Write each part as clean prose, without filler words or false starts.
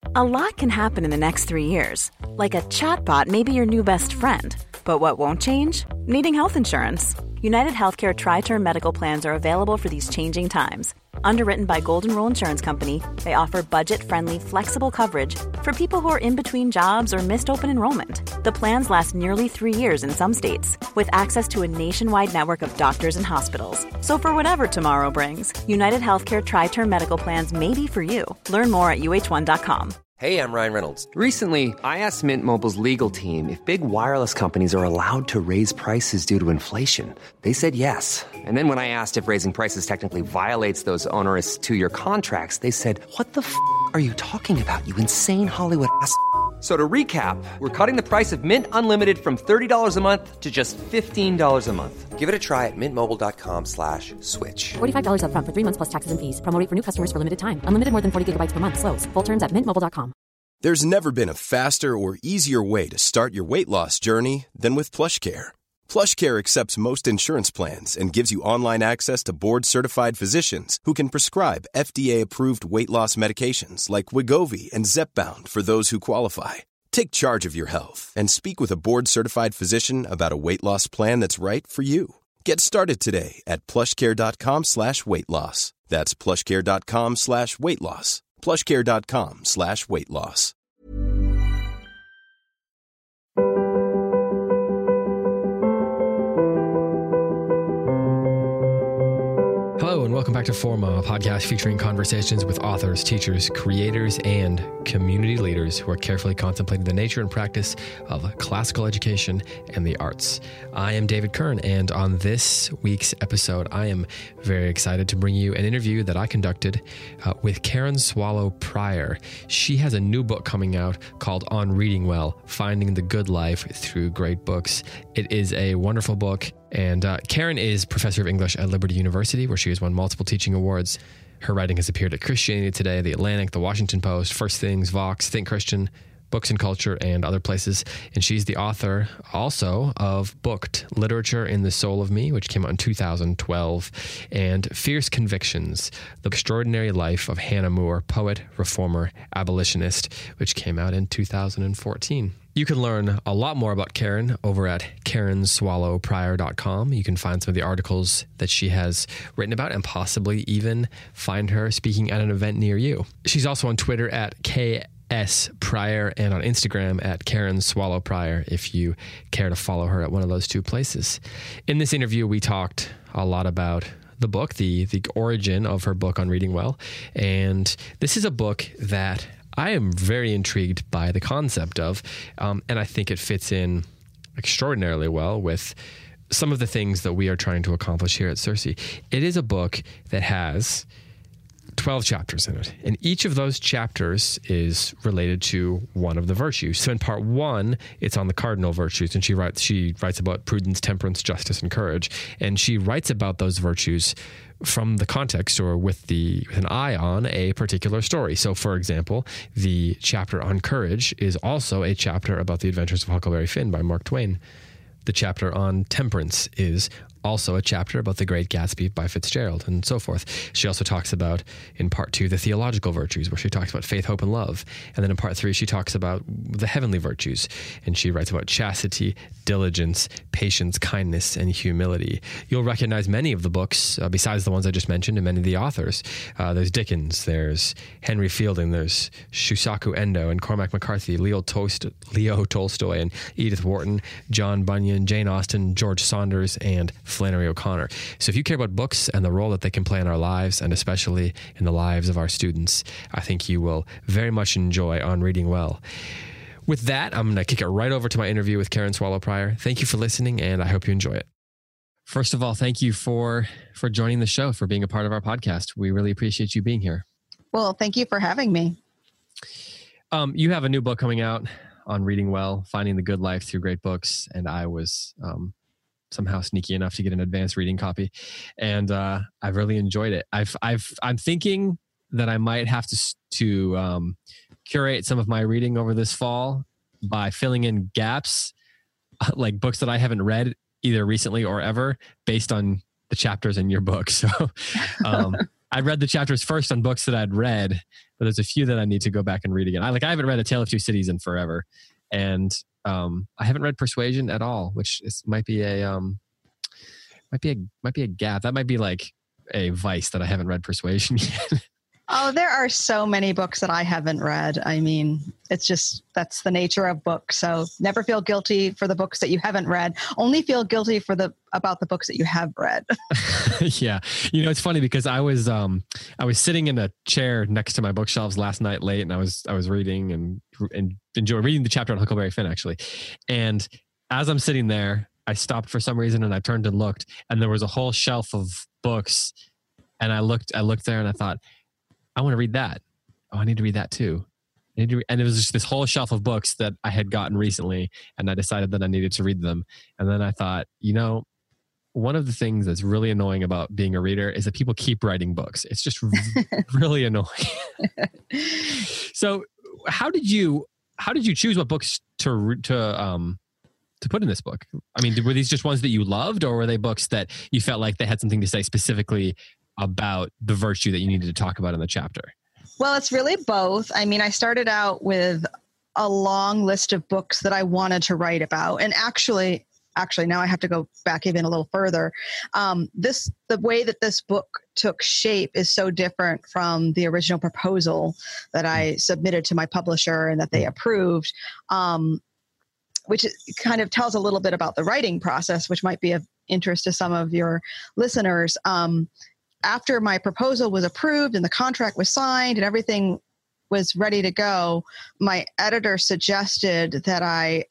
A lot can happen in the next 3 years. Like a chatbot may be your new best friend. But what won't change? Needing health insurance. United Healthcare Tri-Term Medical Plans are available for these changing times. Underwritten by Golden Rule Insurance Company, they offer budget-friendly, flexible coverage for people who are in between jobs or missed open enrollment. The plans last nearly 3 years in some states, with access to a nationwide network of doctors and hospitals. So for whatever tomorrow brings, United Healthcare Tri-Term Medical Plans may be for you. Learn more at uh1.com. Hey, I'm Ryan Reynolds. Recently, I asked Mint Mobile's legal team if big wireless companies are allowed to raise prices due to inflation. They said yes. And then when I asked if raising prices technically violates those onerous 2-year contracts, they said, "What the f*** are you talking about, you insane Hollywood ass?" So to recap, we're cutting the price of Mint Unlimited from $30 a month to just $15 a month. Give it a try at mintmobile.com/switch. $45 up front for 3 months plus taxes and fees. Promo rate for new customers for limited time. Unlimited more than 40 gigabytes per month. Slows full terms at mintmobile.com. There's never been a faster or easier way to start your weight loss journey than with PlushCare. PlushCare accepts most insurance plans and gives you online access to board-certified physicians who can prescribe FDA-approved weight loss medications like Wegovy and Zepbound for those who qualify. Take charge of your health and speak with a board-certified physician about a weight loss plan that's right for you. Get started today at plushcare.com/weight-loss. That's plushcare.com/weight-loss. plushcare.com/weight-loss. Hello and welcome back to Forma, a podcast featuring conversations with authors, teachers, creators, and community leaders who are carefully contemplating the nature and practice of classical education and the arts. I am David Kern, and on this week's episode, I am very excited to bring you an interview that I conducted with Karen Swallow Prior. She has a new book coming out called On Reading Well, Finding the Good Life Through Great Books. It is a wonderful book. And Karen is professor of English at Liberty University, where she has won multiple teaching awards. Her writing has appeared at Christianity Today, The Atlantic, The Washington Post, First Things, Vox, Think Christian, Books and Culture, and other places. And she's the author also of Booked, Literature in the Soul of Me, which came out in 2012, and Fierce Convictions, The Extraordinary Life of Hannah More, Poet, Reformer, Abolitionist, which came out in 2014. You can learn a lot more about Karen over at karenswallowprior.com. You can find some of the articles that she has written about and possibly even find her speaking at an event near you. She's also on Twitter at KS Prior and on Instagram at Karen Swallow Prior if you care to follow her at one of those two places. In this interview, we talked a lot about the book, the origin of her book On Reading Well. And this is a book that I am very intrigued by the concept of, and I think it fits in extraordinarily well with some of the things that we are trying to accomplish here at CiRCE. It is a book that has 12 chapters in it, and each of those chapters is related to one of the virtues. So in part 1, it's on the cardinal virtues, and she writes about prudence, temperance, justice, and courage, and she writes about those virtues from the context or with an eye on a particular story. So, for example, the chapter on courage is also a chapter about the Adventures of Huckleberry Finn by Mark Twain. The chapter on temperance is also a chapter about The Great Gatsby by Fitzgerald, and so forth. She also talks about, in part 2, the theological virtues, where she talks about faith, hope, and love. And then in part 3, she talks about the heavenly virtues, and she writes about chastity, diligence, patience, kindness, and humility. You'll recognize many of the books, besides the ones I just mentioned, and many of the authors. There's Dickens, there's Henry Fielding, there's Shusaku Endo, and Cormac McCarthy, Leo Tolstoy, and Edith Wharton, John Bunyan, Jane Austen, George Saunders, and Flannery O'Connor. So if you care about books and the role that they can play in our lives, and especially in the lives of our students, I think you will very much enjoy On Reading Well. With that, I'm going to kick it right over to my interview with Karen Swallow Prior. Thank you for listening, and I hope you enjoy it. First of all, thank you for joining the show, for being a part of our podcast. We really appreciate you being here. Well, thank you for having me. You have a new book coming out, On Reading Well, Finding the Good Life Through Great Books, and I was somehow sneaky enough to get an advanced reading copy, and I've really enjoyed it. I'm thinking that I might have to curate some of my reading over this fall by filling in gaps, like books that I haven't read either recently or ever, based on the chapters in your book. So I read the chapters first on books that I'd read, but there's a few that I need to go back and read again. I haven't read A Tale of Two Cities in forever, and I haven't read Persuasion at all, which might be a gap. That might be like a vice that I haven't read Persuasion yet. Oh, there are so many books that I haven't read. I mean, that's the nature of books. So never feel guilty for the books that you haven't read. Only feel guilty about the books that you have read. Yeah. It's funny because I was sitting in a chair next to my bookshelves last night late, and I was reading and enjoying reading the chapter on Huckleberry Finn, actually. And as I'm sitting there, I stopped for some reason and I turned and looked, and there was a whole shelf of books. And I looked there and I thought, I want to read that. Oh, I need to read that too. And it was just this whole shelf of books that I had gotten recently, and I decided that I needed to read them. And then I thought, one of the things that's really annoying about being a reader is that people keep writing books. It's just really annoying. So how did you choose what books to put in this book? I mean, were these just ones that you loved, or were they books that you felt like they had something to say specifically about the virtue that you needed to talk about in the chapter? Well, it's really both. I mean, I started out with a long list of books that I wanted to write about. And actually, now I have to go back even a little further. The way that this book took shape is so different from the original proposal that I submitted to my publisher and that they approved, which kind of tells a little bit about the writing process, which might be of interest to some of your listeners. After my proposal was approved and the contract was signed and everything was ready to go, my editor suggested that I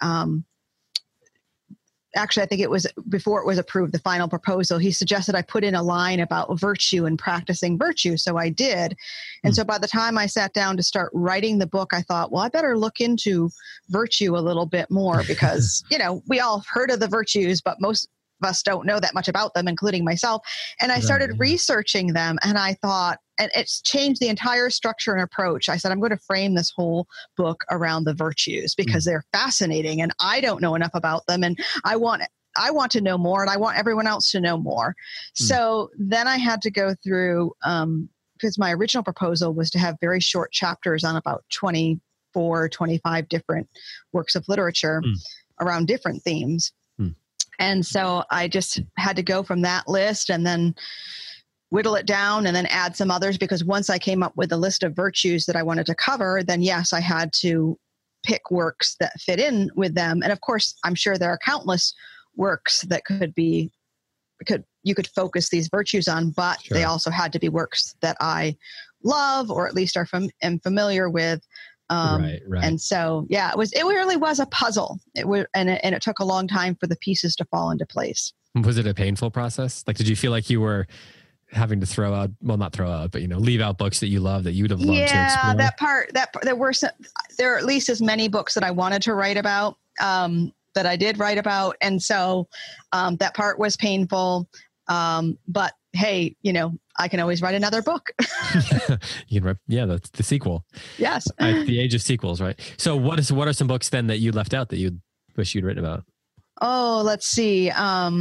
think it was before it was approved, the final proposal, he suggested I put in a line about virtue and practicing virtue. So I did. And so by the time I sat down to start writing the book, I thought, well, I better look into virtue a little bit more because, we all heard of the virtues, but most of us don't know that much about them, including myself. And I started researching them, and I thought, and it's changed the entire structure and approach. I said, I'm going to frame this whole book around the virtues because they're fascinating and I don't know enough about them. And I want to know more, and I want everyone else to know more. So then I had to go through, because my original proposal was to have very short chapters on about 24, 25 different works of literature around different themes. And so I just had to go from that list and then whittle it down and then add some others, because once I came up with a list of virtues that I wanted to cover, then yes, I had to pick works that fit in with them. And of course, I'm sure there are countless works that you could focus these virtues on, but they also had to be works that I love, or at least am familiar with. Right. And so, yeah, it really was a puzzle. And it took a long time for the pieces to fall into place. Was it a painful process? Like, did you feel like you were having to leave out books that you love that you would have loved to explore? Yeah, there are at least as many books that I wanted to write about, that I did write about. And so, that part was painful. But hey, I can always write another book. That's the sequel. Yes. At the age of sequels, right? So what are some books then that you left out that you wish you'd written about? Oh, let's see.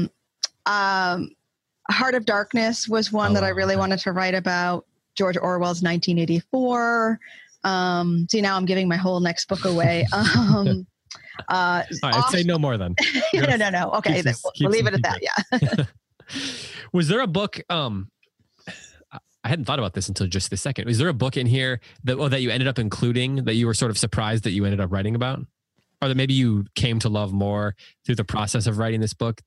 Heart of Darkness was one that I really wanted to write about. George Orwell's 1984. See, now I'm giving my whole next book away. All right, I'd say no more then. No. Okay, we'll leave it at that. Yeah. Was there a book? I hadn't thought about this until just this second. Was there a book in here that you ended up including that you were sort of surprised that you ended up writing about, or that maybe you came to love more through the process of writing this book?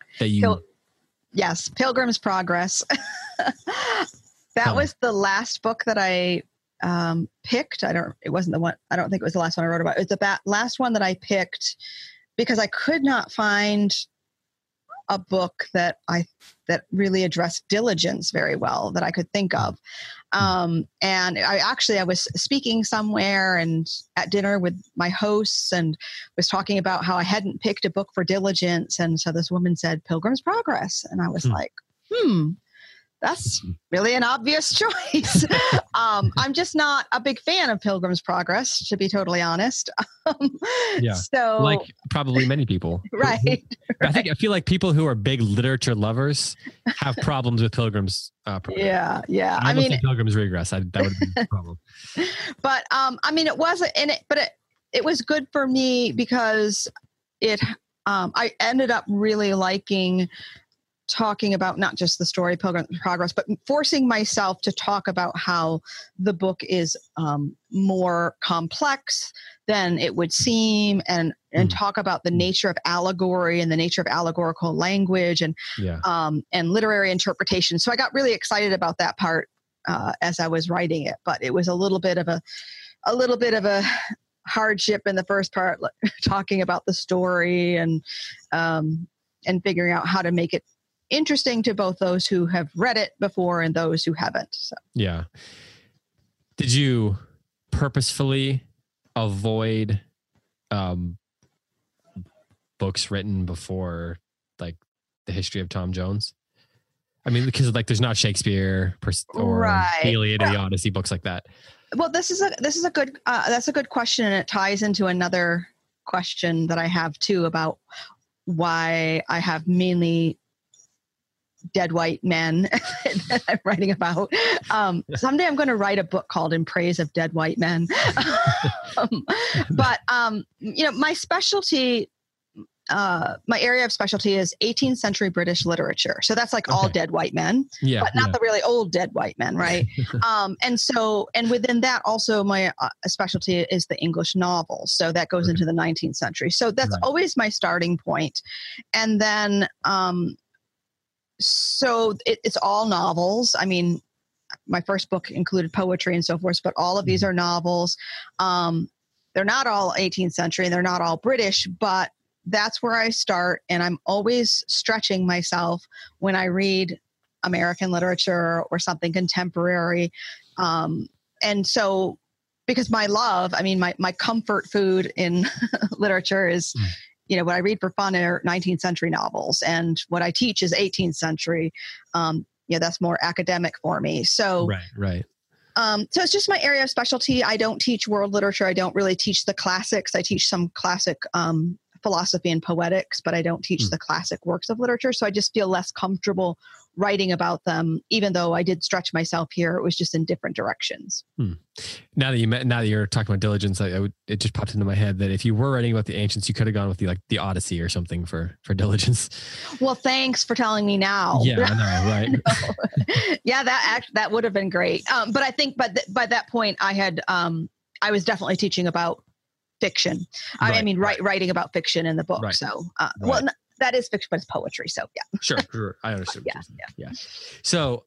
Yes, Pilgrim's Progress. That was the last book that I picked. I don't think it was the last one I wrote about. It's the last one that I picked because I could not find a book that really addressed diligence very well that I could think of. And I was speaking somewhere and at dinner with my hosts and was talking about how I hadn't picked a book for diligence. And so this woman said, Pilgrim's Progress. And I was like, That's really an obvious choice. I'm just not a big fan of Pilgrim's Progress, to be totally honest. Yeah. So, like probably many people. right. I feel like people who are big literature lovers have problems with Pilgrim's Progress. Yeah. I mean, Pilgrim's Regress. That would be a problem. But I mean, it wasn't in it, but it was good for me because I ended up really liking talking about not just the story Pilgrim's Progress, but forcing myself to talk about how the book is more complex than it would seem, and talk about the nature of allegory and the nature of allegorical language and literary interpretation. So I got really excited about that part as I was writing it, but it was a little bit of a hardship in the first part, talking about the story and figuring out how to make it interesting to both those who have read it before and those who haven't. So. Yeah. Did you purposefully avoid books written before like the history of Tom Jones? I mean, because like there's not Shakespeare or the Iliad or the Odyssey, books like that. Well, that's a good question, and it ties into another question that I have too about why I have mainly dead white men that I'm writing about. Someday I'm going to write a book called In Praise of Dead White Men. But my specialty, my area of specialty is 18th century British literature. So that's like all dead white men, but not the really old dead white men, right? And within that also my specialty is the English novel. So that goes into the 19th century. So that's always my starting point. And then, so it's all novels. I mean, my first book included poetry and so forth, but all of these are novels. They're not all 18th century, they're not all British, but that's where I start. And I'm always stretching myself when I read American literature or something contemporary. And so, because my love, I mean, my comfort food in literature is, what I read for fun are 19th century novels, and what I teach is 18th century. That's more academic for me. So, right. So it's just my area of specialty. I don't teach world literature. I don't really teach the classics. I teach some classic philosophy and poetics, but I don't teach the classic works of literature. So I just feel less comfortable writing about them, even though I did stretch myself here. It was just in different directions. Now that you're talking about diligence, it just popped into my head that if you were writing about the ancients, you could have gone with the Odyssey or something for diligence. Well, thanks for telling me now. Yeah, I know, right? Yeah, that would have been great. But I think by that point I was definitely teaching about fiction. I mean, writing about fiction in the book. Right. So, well, that is fiction, but it's poetry. So, yeah. Sure. I understand. Yeah. So,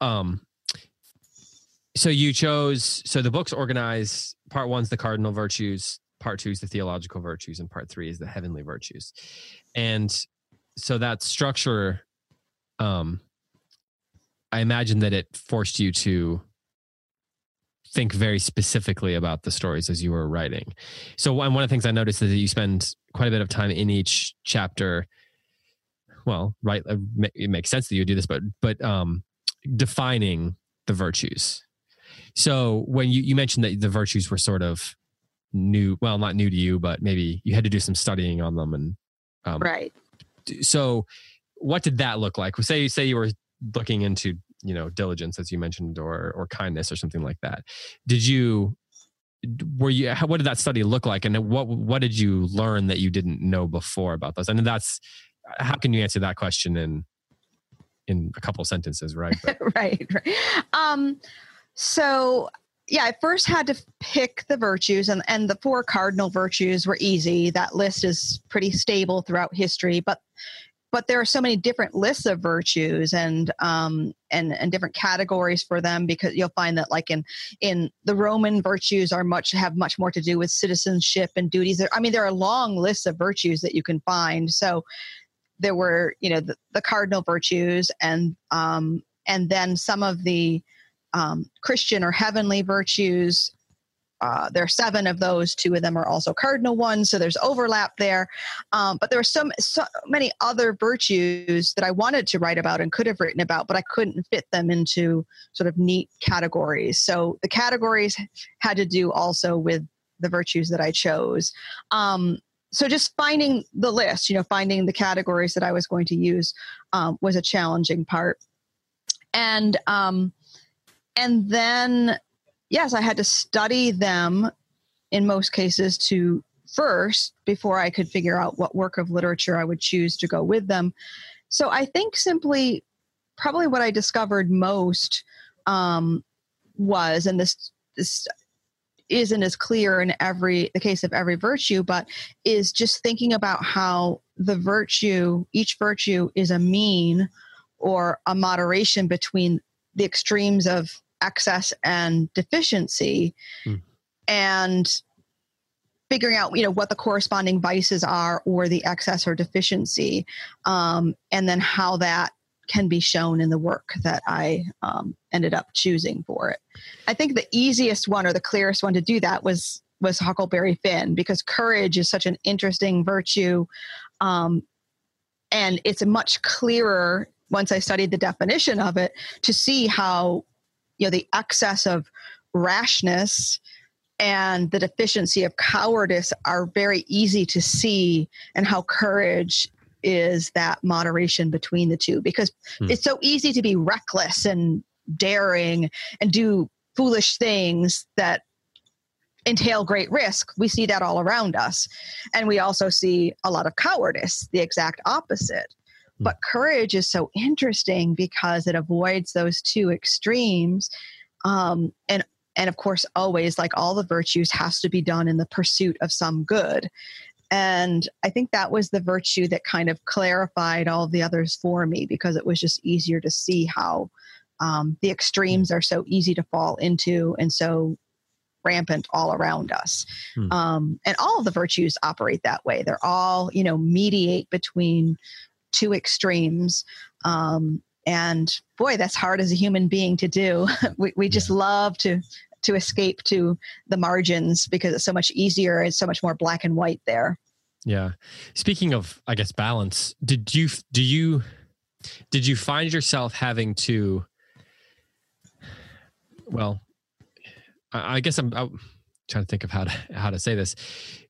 so you chose. So the book's organized. Part 1's the cardinal virtues. Part 2 is the theological virtues, and Part 3 is the heavenly virtues. And so that structure, I imagine that it forced you to think very specifically about the stories as you were writing. So one of the things I noticed is that you spend quite a bit of time in each chapter. Well, right. It makes sense that you do this, but defining the virtues. So when you mentioned that the virtues were sort of new, well, not new to you, but maybe you had to do some studying on them. And right. So what did that look like? Say you were looking into diligence, as you mentioned, or kindness or something like that. What did that study look like? And what did you learn that you didn't know before about those? And how can you answer that question in a couple of sentences, right? Right. So yeah, I first had to pick the virtues, and the 4 cardinal virtues were easy. That list is pretty stable throughout history, but there are so many different lists of virtues and different categories for them, because you'll find that like in the Roman virtues have much more to do with citizenship and duties. There are long lists of virtues that you can find. So there were, the cardinal virtues and then some of the Christian or heavenly virtues there are 7 of those. 2 of them are also cardinal ones, so there's overlap there. But there were so many other virtues that I wanted to write about and could have written about, but I couldn't fit them into sort of neat categories. So the categories had to do also with the virtues that I chose. So just finding the list, finding the categories that I was going to use was a challenging part. And then, yes, I had to study them in most cases before I could figure out what work of literature I would choose to go with them. So I think probably what I discovered most was, and this isn't as clear in the case of every virtue, but is just thinking about how each virtue is a mean or a moderation between the extremes of excess and deficiency, and figuring out, what the corresponding vices are or the excess or deficiency, and then how that can be shown in the work that I ended up choosing for it. I think the easiest one or the clearest one to do that was Huckleberry Finn, because courage is such an interesting virtue. And it's a much clearer, once I studied the definition of it, to see how, the excess of rashness and the deficiency of cowardice are very easy to see, and how courage is that moderation between the two, because it's so easy to be reckless and daring and do foolish things that entail great risk. We see that all around us. And we also see a lot of cowardice, the exact opposite. But courage is so interesting because it avoids those two extremes. And of course, always, like all the virtues, has to be done in the pursuit of some good. And I think that was the virtue that kind of clarified all the others for me, because it was just easier to see how the extremes are so easy to fall into and so rampant all around us. And all of the virtues operate that way. They're all, mediate between two extremes. And boy, that's hard as a human being to do. We just love to escape to the margins because it's so much easier. It's so much more black and white there. Yeah. Speaking of, I guess, balance, did you find yourself having to, well, I guess I'm trying to think of how to say this.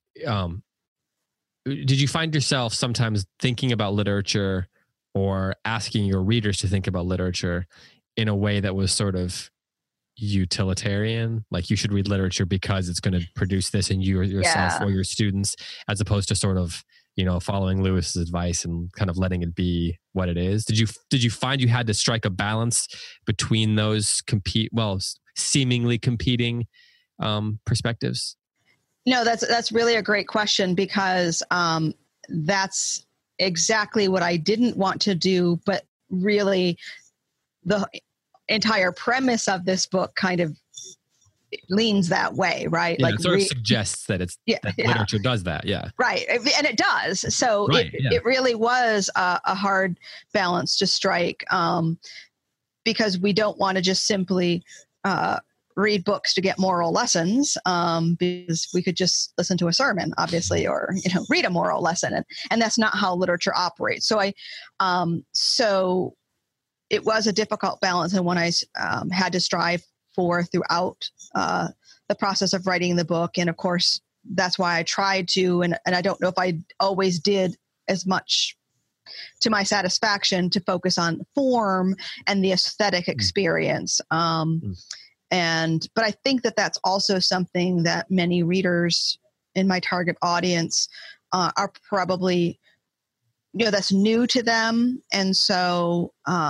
Did you find yourself sometimes thinking about literature or asking your readers to think about literature in a way that was sort of utilitarian, like you should read literature because it's going to produce this in you or yourself or your students, as opposed to sort of, following Lewis's advice and kind of letting it be what it is? Did you find you had to strike a balance between those seemingly competing perspectives? No, that's really a great question, because that's exactly what I didn't want to do, but really the entire premise of this book kind of leans that way, right? Yeah, like it sort of suggests that literature does that. Yeah. Right. And it does. So it really was a hard balance to strike, because we don't want to just simply read books to get moral lessons, because we could just listen to a sermon, obviously, or read a moral lesson, and that's not how literature operates. So so it was a difficult balance, and one I had to strive for throughout the process of writing the book. And of course, that's why I tried to, and I don't know if I always did as much to my satisfaction, to focus on form and the aesthetic experience. But I think that that's also something that many readers in my target audience are probably, that's new to them. And so,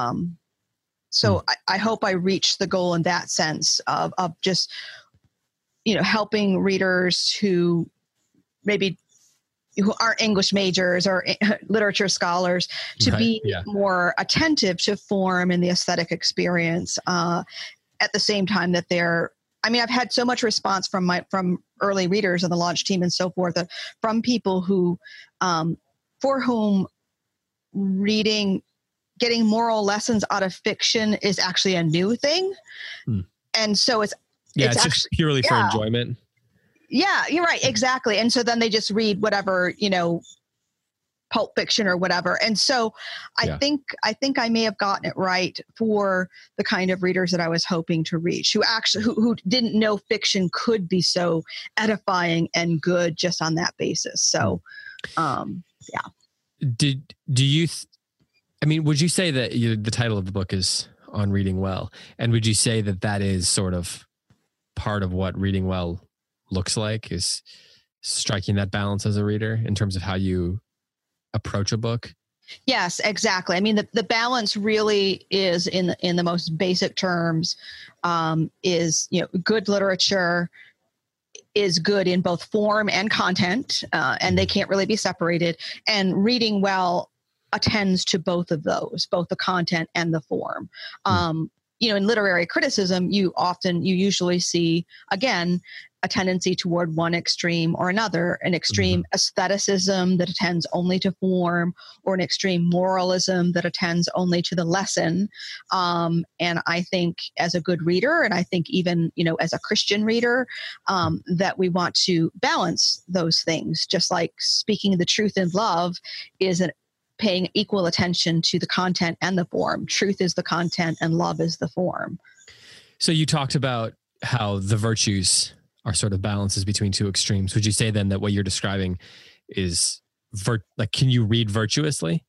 I hope I reach the goal in that sense of just, helping readers who aren't English majors or literature scholars to be more attentive to form and the aesthetic experience, at the same time that I've had so much response from early readers and the launch team and so forth, from people who, for whom getting moral lessons out of fiction is actually a new thing. And so it's just purely for enjoyment. Yeah, you're right. Exactly. And so then they just read whatever, pulp fiction or whatever. And so I think I may have gotten it right for the kind of readers that I was hoping to reach, who didn't know fiction could be so edifying and good just on that basis. So, yeah. Would you say that the title of the book is On Reading Well? And would you say that that is sort of part of what reading well looks like, is striking that balance as a reader in terms of how you approach a book? Yes, exactly. I mean, the balance really is in the most basic terms, is, good literature is good in both form and content, and they can't really be separated. And reading well attends to both of those, both the content and the form. In literary criticism, you usually see, again, a tendency toward one extreme or another, an extreme aestheticism that attends only to form, or an extreme moralism that attends only to the lesson. And I think as a good reader, and I think even, as a Christian reader, that we want to balance those things, just like speaking the truth in love is paying equal attention to the content and the form. Truth is the content and love is the form. So you talked about how the virtues are sort of balances between two extremes. Would you say then that what you're describing is can you read virtuously?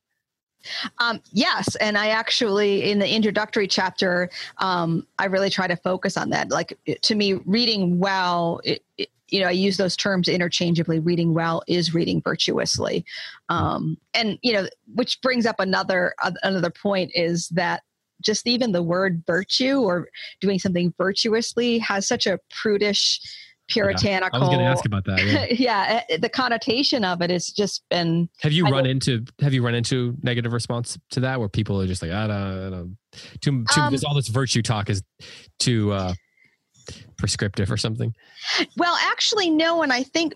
Yes. And I actually, in the introductory chapter, I really try to focus on that. Like, to me, reading well, I use those terms interchangeably. Reading well is reading virtuously. And, which brings up another point, is that just even the word virtue, or doing something virtuously, has such a prudish, puritanical. I was going to ask about that. Yeah. The connotation of it has just been. Have you run into negative response to that, where people are just like, I don't because all this virtue talk is too prescriptive or something? Well, actually, no. And I think,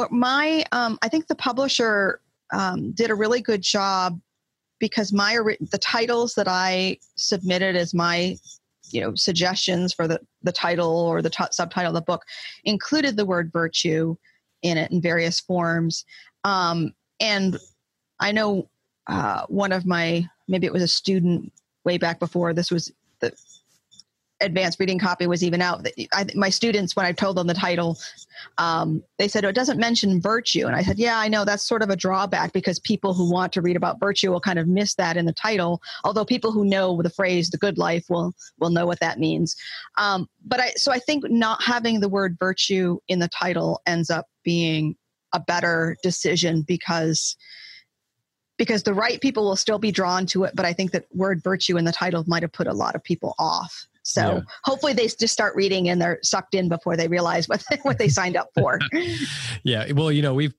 I think the publisher did a really good job, because the titles that I submitted as my, suggestions for the title or the subtitle of the book included the word virtue in it in various forms. And I know one of maybe it was a student way back before this was the advanced reading copy was even out. My students, when I told them the title, they said, it doesn't mention virtue. And I said, yeah, I know that's sort of a drawback, because people who want to read about virtue will kind of miss that in the title. Although people who know the phrase, the good life, will know what that means. So I think not having the word virtue in the title ends up being a better decision, because the right people will still be drawn to it. But I think that word virtue in the title might have put a lot of people off. So hopefully they just start reading and they're sucked in before they realize what they signed up for. Yeah. Well,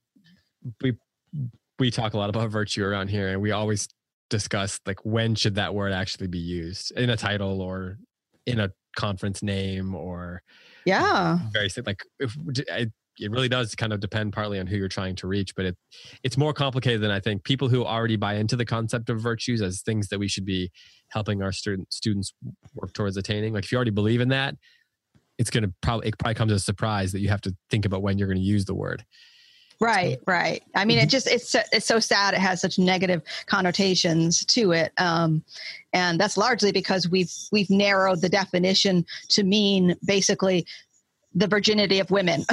we talk a lot about virtue around here, and we always discuss, like, when should that word actually be used in a title or in a conference name, or very like, it really does kind of depend partly on who you're trying to reach, but it's more complicated than I think. People who already buy into the concept of virtues as things that we should be helping our students work towards attaining. Like, if you already believe in that, it probably comes as a surprise that you have to think about when you're going to use the word. Right. I mean, it's so sad. It has such negative connotations to it. And that's largely because we've narrowed the definition to mean basically the virginity of women.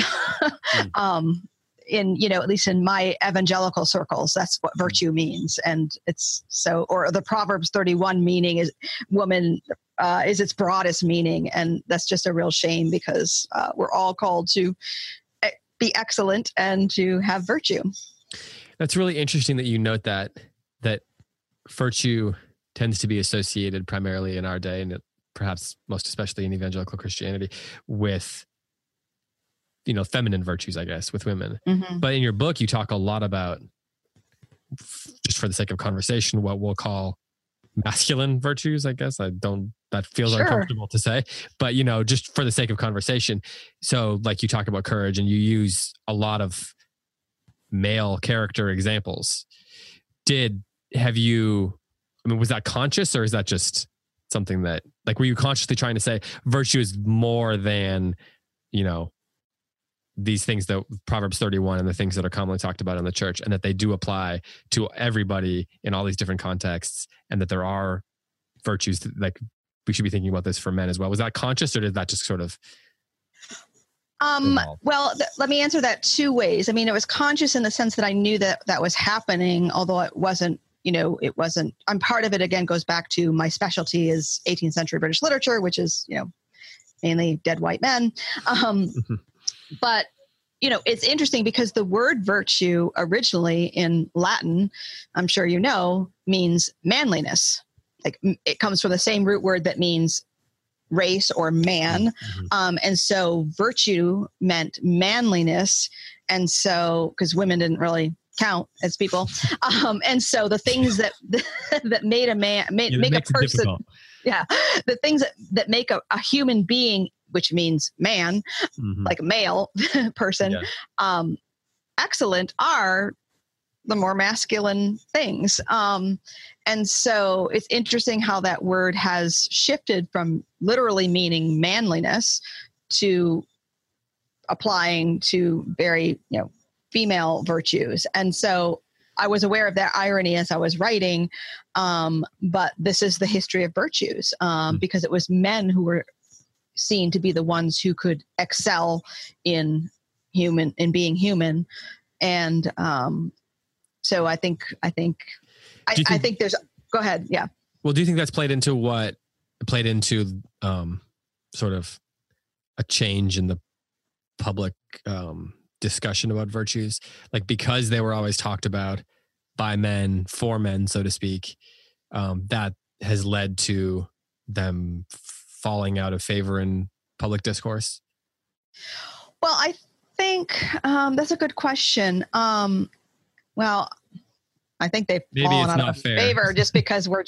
At least in my evangelical circles, that's what virtue means. And it's so, or the Proverbs 31 meaning is woman is its broadest meaning. And that's just a real shame, because we're all called to be excellent and to have virtue. That's really interesting that you note that virtue tends to be associated primarily in our day, and perhaps most especially in evangelical Christianity, with feminine virtues, I guess, with women. Mm-hmm. But in your book, you talk a lot about, just for the sake of conversation, what we'll call masculine virtues, I guess. That feels uncomfortable to say, but just for the sake of conversation. So, like, you talk about courage, and you use a lot of male character examples. Was that conscious, or is that just something that, like, were you consciously trying to say virtue is more than, these things that Proverbs 31 and the things that are commonly talked about in the church, and that they do apply to everybody in all these different contexts, and that there are virtues that, like, we should be thinking about this for men as well. Was that conscious, or did that just sort of well, let me answer that two ways. I mean, it was conscious in the sense that I knew that that was happening, although it wasn't, I'm part of it. Again, goes back to my specialty is 18th century British literature, which is, mainly dead white men. But, it's interesting because the word virtue originally in Latin, I'm sure means manliness. Like, it comes from the same root word that means race or man. And so virtue meant manliness. And so, because women didn't really count as people. And so the things that made a man, make a person, the things that make a human being, which means man, like a male person, excellent, are the more masculine things. And so it's interesting how that word has shifted from literally meaning manliness to applying to very, female virtues. And so I was aware of that irony as I was writing. But this is the history of virtues, because it was men who were seen to be the ones who could excel in being human. And so I think there's, go ahead. Yeah. Well, do you think that's played into sort of a change in the public discussion about virtues? Like, because they were always talked about by men, for men, so to speak, that has led to them falling out of favor in public discourse? Well, I think that's a good question. Well, I think they've fallen out of favor just because we're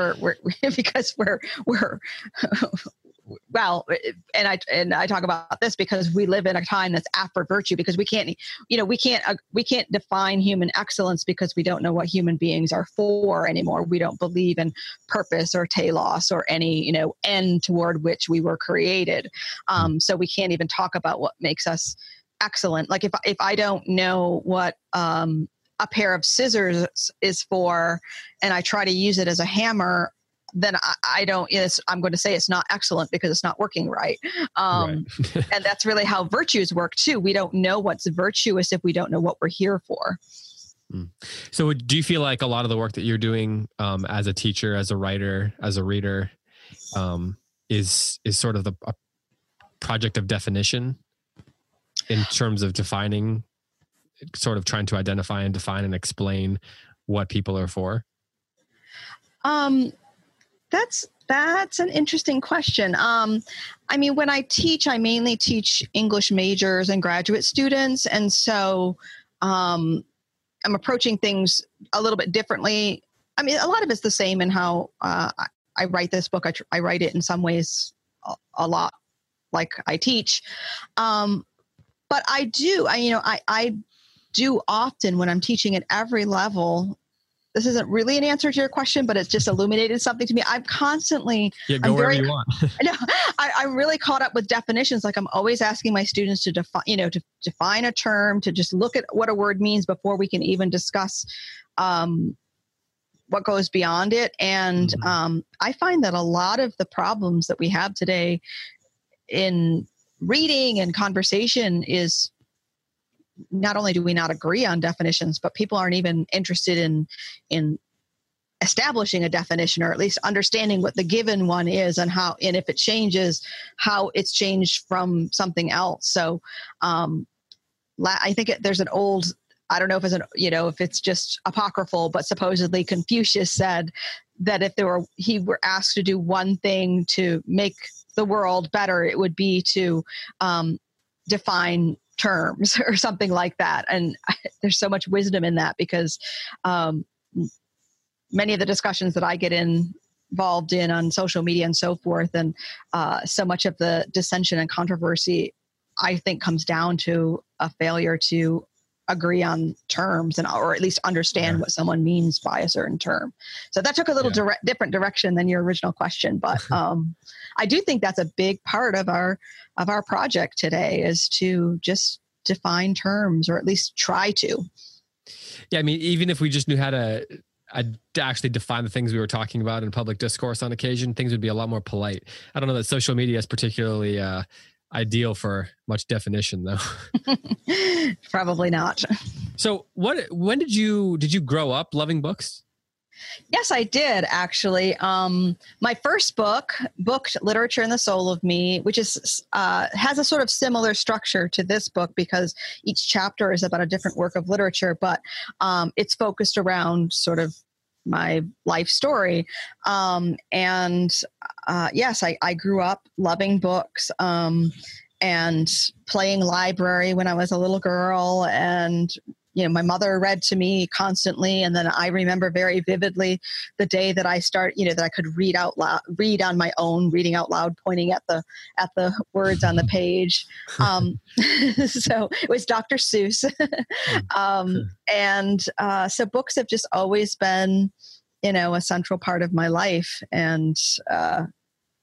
well, and I talk about this because we live in a time that's after virtue, because we can't define human excellence because we don't know what human beings are for anymore. We don't believe in purpose or telos or any, end toward which we were created. So we can't even talk about what makes us excellent. Like if I don't know what, a pair of scissors is for, and I try to use it as a hammer, then I'm going to say it's not excellent because it's not working right. And that's really how virtues work too. We don't know what's virtuous if we don't know what we're here for. So do you feel like a lot of the work that you're doing as a teacher, as a writer, as a reader, is sort of a project of definition in terms of defining, sort of trying to identify and define and explain what people are for? That's an interesting question. I mean, when I teach, I mainly teach English majors and graduate students. And so I'm approaching things a little bit differently. I mean, a lot of it's the same in how I write this book. I write it in some ways a lot like I teach. But I do often when I'm teaching at every level. This isn't really an answer to your question, but it's just illuminated something to me. I'm constantly, go wherever you want. I'm really caught up with definitions. Like I'm always asking my students to define a term, to just look at what a word means before we can even discuss what goes beyond it. And I find that a lot of the problems that we have today in reading and conversation is not only do we not agree on definitions, but people aren't even interested in establishing a definition, or at least understanding what the given one is and how, and if it changes, how it's changed from something else. So I think there's an old, I don't know if it's if it's just apocryphal, but supposedly Confucius said that if he were asked to do one thing to make the world better, it would be to define terms or something like that. And there's so much wisdom in that, because many of the discussions that I get involved in on social media and so forth, and so much of the dissension and controversy, I think comes down to a failure to agree on terms or at least understand what someone means by a certain term. So that took a little different direction than your original question. But I do think that's a big part of our project today, is to just define terms, or at least try to. Yeah, I mean, even if we just knew how to actually define the things we were talking about in public discourse on occasion, things would be a lot more polite. I don't know that social media is particularly ideal for much definition, though. Probably not. So when did you grow up loving books? Yes, I did, actually. My first book, Literature and the Soul of Me, which is has a sort of similar structure to this book because each chapter is about a different work of literature, but it's focused around sort of my life story. Yes, I grew up loving books and playing library when I was a little girl, and my mother read to me constantly. And then I remember very vividly the day that I that I could read on my own, reading out loud, pointing at the words on the page. So it was Dr. Seuss. So books have just always been, a central part of my life. And so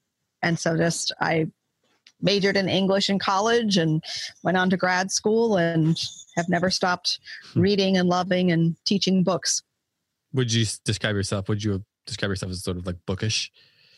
I majored in English in college and went on to grad school and have never stopped reading and loving and teaching books. Would you describe yourself as sort of like bookish?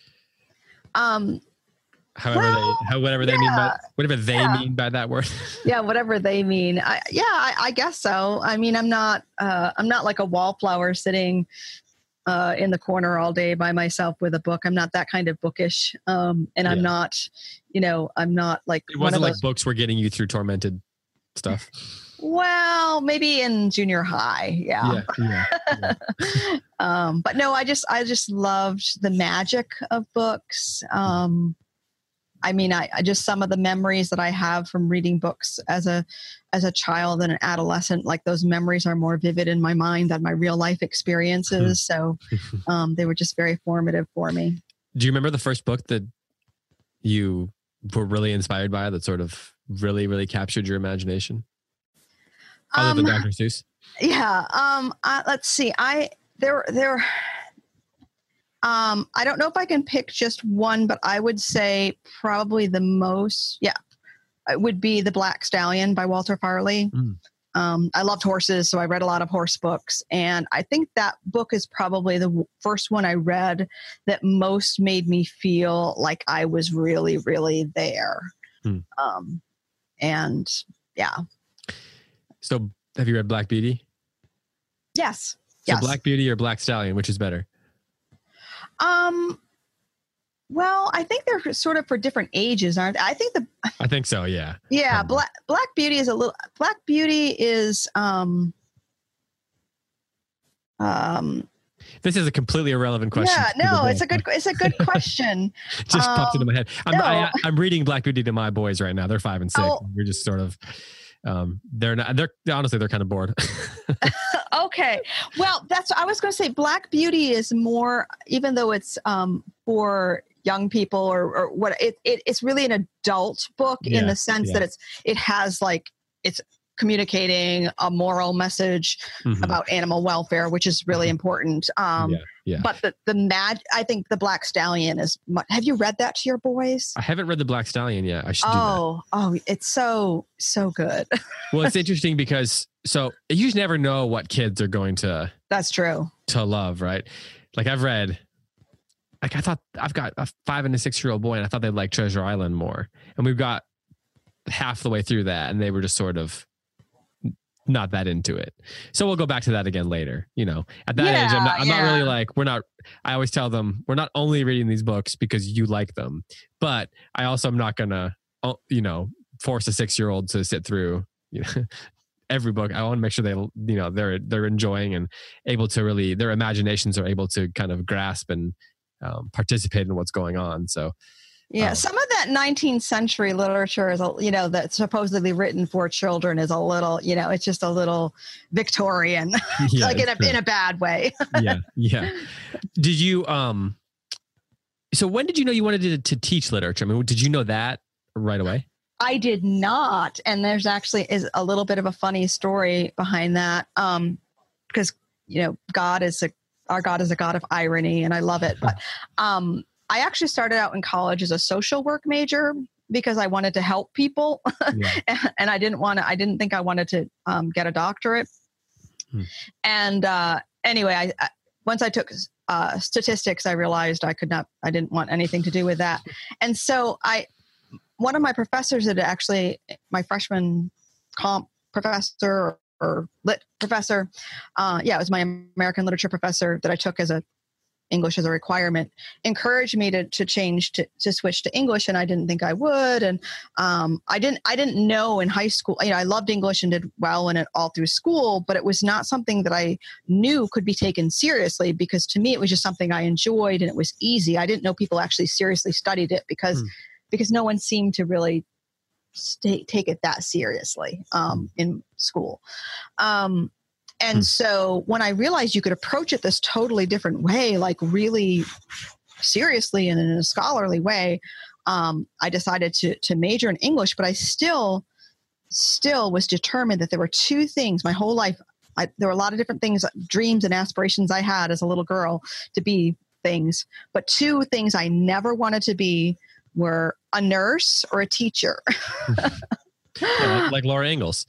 Whatever they mean by that word. Yeah, whatever they mean. I guess so. I mean, I'm not like a wallflower sitting in the corner all day by myself with a book. I'm not that kind of bookish. I'm not, I'm not like it wasn't like books were getting you through tormented stuff. Well, maybe in junior high. Yeah. But no, I just loved the magic of books. I mean, I just, some of the memories that I have from reading books as a child and an adolescent, like those memories are more vivid in my mind than my real life experiences. So they were just very formative for me. Do you remember the first book that you were really inspired by that sort of really, really captured your imagination? Other than Dr. Seuss? Yeah. Let's see. I don't know if I can pick just one, but I would say probably the most, it would be The Black Stallion by Walter Farley. I loved horses, so I read a lot of horse books. And I think that book is probably the first one I read that most made me feel like I was really, really there. So have you read Black Beauty? Yes. So Black Beauty or Black Stallion, which is better? Well, I think they're sort of for different ages, aren't they? I think so. Yeah. Yeah. Black Beauty is this is a completely irrelevant question. Yeah, no, it's a good question. Just popped into my head. I'm reading Black Beauty to my boys right now. They're 5 and 6. We're just sort of, they're honestly kind of bored. Okay. Well, I was going to say Black Beauty is more, even though it's, for young people or what it's really an adult book in the sense that it has like, it's communicating a moral message about animal welfare, which is really important. But I think The Black Stallion is have you read that to your boys? I haven't read The Black Stallion yet. I should do that. Oh, it's so good. Well, it's interesting because you just never know what kids are going to. That's true. To love, right? Like I've got a 5 and a 6-year-old boy, and I thought they'd like Treasure Island more. And we've got half the way through that, and they were just sort of not that into it. So we'll go back to that again later. At that age, I'm not really like, I always tell them, we're not only reading these books because you like them, but I also am not going to, force a 6-year-old to sit through, every book. I want to make sure they're enjoying and able to really, their imaginations are able to kind of grasp and participate in what's going on. So some of that 19th century literature is, that's supposedly written for children is a little, it's just a little Victorian, like in a bad way. Yeah. Did you, so when did you know you wanted to teach literature? I mean, did you know that right away? I did not. And there's actually is a little bit of a funny story behind that. Because, our God is a God of irony and I love it. But, I actually started out in college as a social work major. because I wanted to help people. And I didn't think I wanted to get a doctorate. And anyway, once I took statistics, I realized I didn't want anything to do with that. And so one of my professors had actually, my freshman comp professor or lit professor, it was my American literature professor that I took as English as a requirement, encouraged me to change to switch to English, and I didn't think I would. And I didn't know in high school. I loved English and did well in it all through school, but it was not something that I knew could be taken seriously, because to me it was just something I enjoyed and it was easy. I didn't know people actually seriously studied it because no one seemed to really take it that seriously in school. And so when I realized you could approach it this totally different way, like really seriously and in a scholarly way, I decided to major in English, but I still was determined that there were two things my whole life. There were a lot of different things, dreams and aspirations I had as a little girl to be things, but two things I never wanted to be were a nurse or a teacher. Like Laura Ingalls.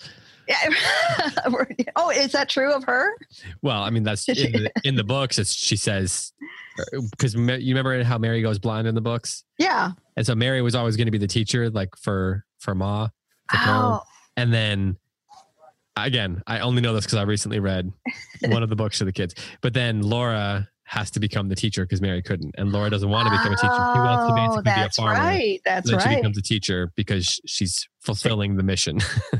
Oh, is that true of her? Well, I mean, that's in the books. She says, because you remember how Mary goes blind in the books? Yeah. And so Mary was always going to be the teacher, like for Ma. And then, again, I only know this because I recently read one of the books to the kids. But then Laura has to become the teacher because Mary couldn't. And Laura doesn't want to become a teacher. She wants to basically be a farmer. Right. That's then right. She becomes a teacher because she's fulfilling the mission.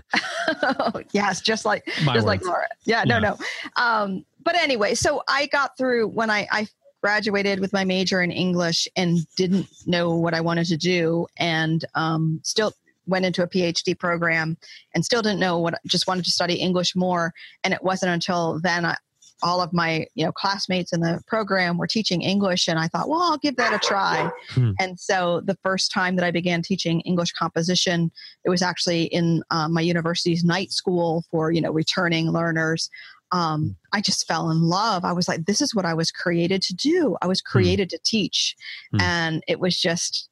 Yes, just like Laura. Yeah, no. But anyway, so I got through when I graduated with my major in English and didn't know what I wanted to do, and still went into a PhD program and still didn't know just wanted to study English more. And it wasn't until then all of my classmates in the program were teaching English, and I thought, well, I'll give that a try. And so the first time that I began teaching English composition, it was actually in my university's night school for returning learners. I just fell in love. I was like, this is what I was created to do. I was created to teach, and it was just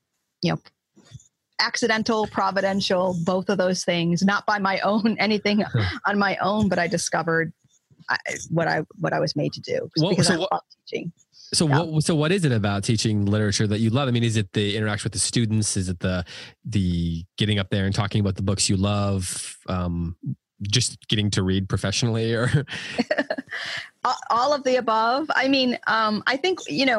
accidental, providential, both of those things. Not by my own anything on my own, but I discovered what I was made to do because I love teaching. So what is it about teaching literature that you love? I mean, is it the interaction with the students? Is it the getting up there and talking about the books you love? Just getting to read professionally, or all of the above? I mean, I think, in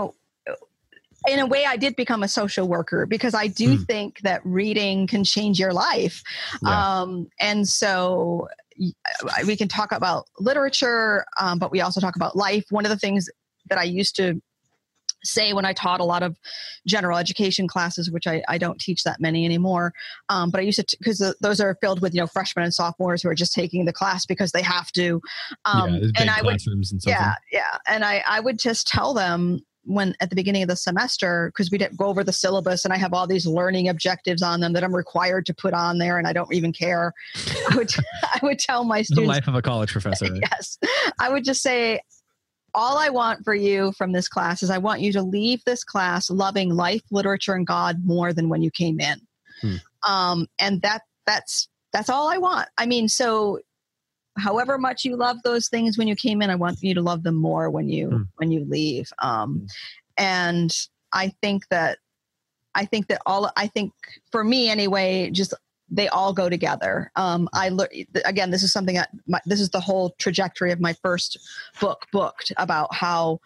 a way I did become a social worker because I do think that reading can change your life. Yeah. And so we can talk about literature, but we also talk about life. One of the things that I used to say when I taught a lot of general education classes, which I don't teach that many anymore, but I used to, because those are filled with freshmen and sophomores who are just taking the class because they have to. And I would, and I would just tell them when at the beginning of the semester, because we didn't go over the syllabus and I have all these learning objectives on them that I'm required to put on there and I don't even care. I would tell my students. The life of a college professor. Right? Yes. I would just say, all I want for you from this class is I want you to leave this class loving life, literature, and God more than when you came in. And that's all I want. I mean, so however much you love those things when you came in, I want you to love them more when you leave. And I think for me anyway, just they all go together. Again, this is something this is the whole trajectory of my first book booked about how,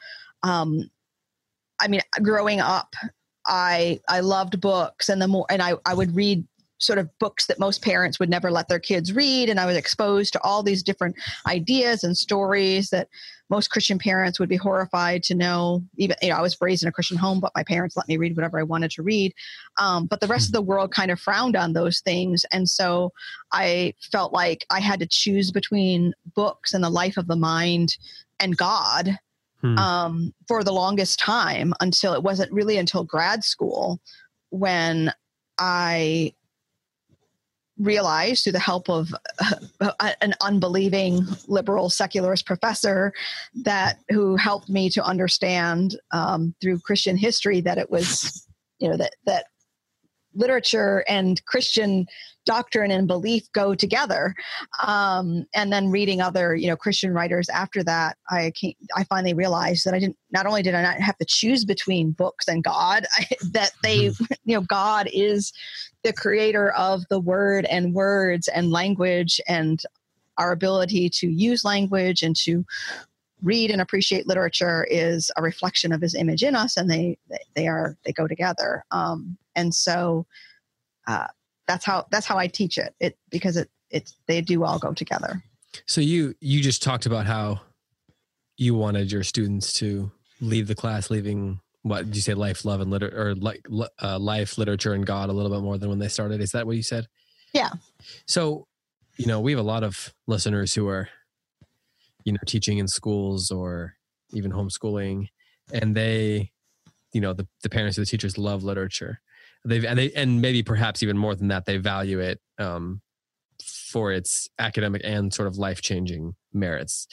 growing up, I loved books, and I would read sort of books that most parents would never let their kids read. And I was exposed to all these different ideas and stories that most Christian parents would be horrified to know. Even, I was raised in a Christian home, but my parents let me read whatever I wanted to read. But the rest of the world kind of frowned on those things. And so I felt like I had to choose between books and the life of the mind and God for the longest time, until it wasn't really until grad school when I realized, through the help of an unbelieving liberal secularist professor who helped me to understand through Christian history that it was, that literature and Christian doctrine and belief go together. And then reading other, Christian writers after that, I finally realized that not only did I not have to choose between books and God, God is the creator of the word and words and language, and our ability to use language and to read and appreciate literature is a reflection of his image in us, and they go together. And so that's how I teach it because they do all go together. So you just talked about how you wanted your students to leave the class leaving, what did you say, life, love, and life, literature, and God a little bit more than when they started. Is that what you said? Yeah. So, we have a lot of listeners who are, teaching in schools or even homeschooling, and they, the parents or the teachers love literature. And maybe perhaps even more than that, they value it for its academic and sort of life-changing merits.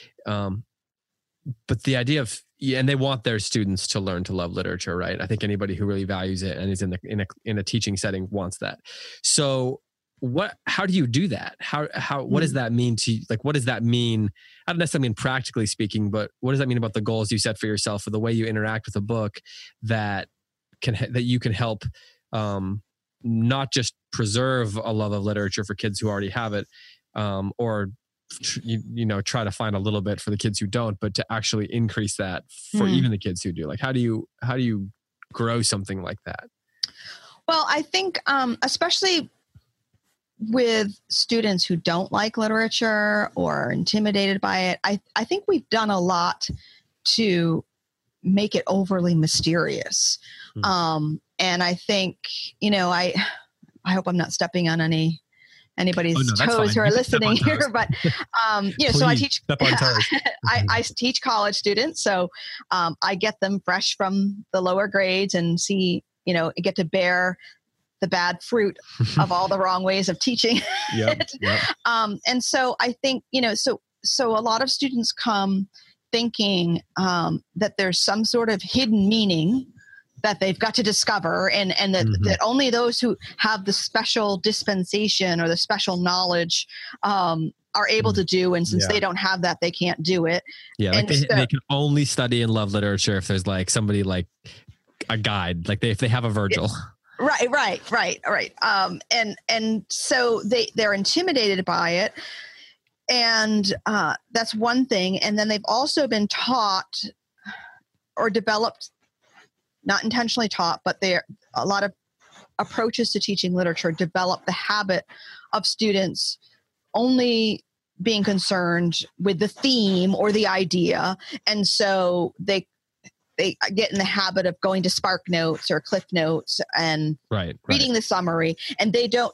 But the idea of, and they want their students to learn to love literature, right? I think anybody who really values it and is in a teaching setting wants that. So how do you do that? What does that mean to you? Like, what does that mean? I don't necessarily mean practically speaking, but what does that mean about the goals you set for yourself or the way you interact with a book that you can help not just preserve a love of literature for kids who already have it, or try to find a little bit for the kids who don't, but to actually increase that for even the kids who do? Like, how do you grow something like that? Well, I think especially with students who don't like literature or are intimidated by it, I think we've done a lot to make it overly mysterious. And I think, I hope I'm not stepping on anybody's toes who are listening here, but, so I teach, I teach college students. So I get them fresh from the lower grades and get to bear the bad fruit of all the wrong ways of teaching. Yep. And so I think, so a lot of students come thinking that there's some sort of hidden meaning that they've got to discover, and that only those who have the special dispensation or the special knowledge are able to do. And since they don't have that, they can't do it. Yeah, like they can only study and love literature if there's like somebody like a guide, like if they have a Virgil. Right. And so they're intimidated by it. And that's one thing. And then they've also been taught or developed, not intentionally taught, but a lot of approaches to teaching literature develop the habit of students only being concerned with the theme or the idea. And so they get in the habit of going to Spark Notes or Cliff Notes and reading the summary, and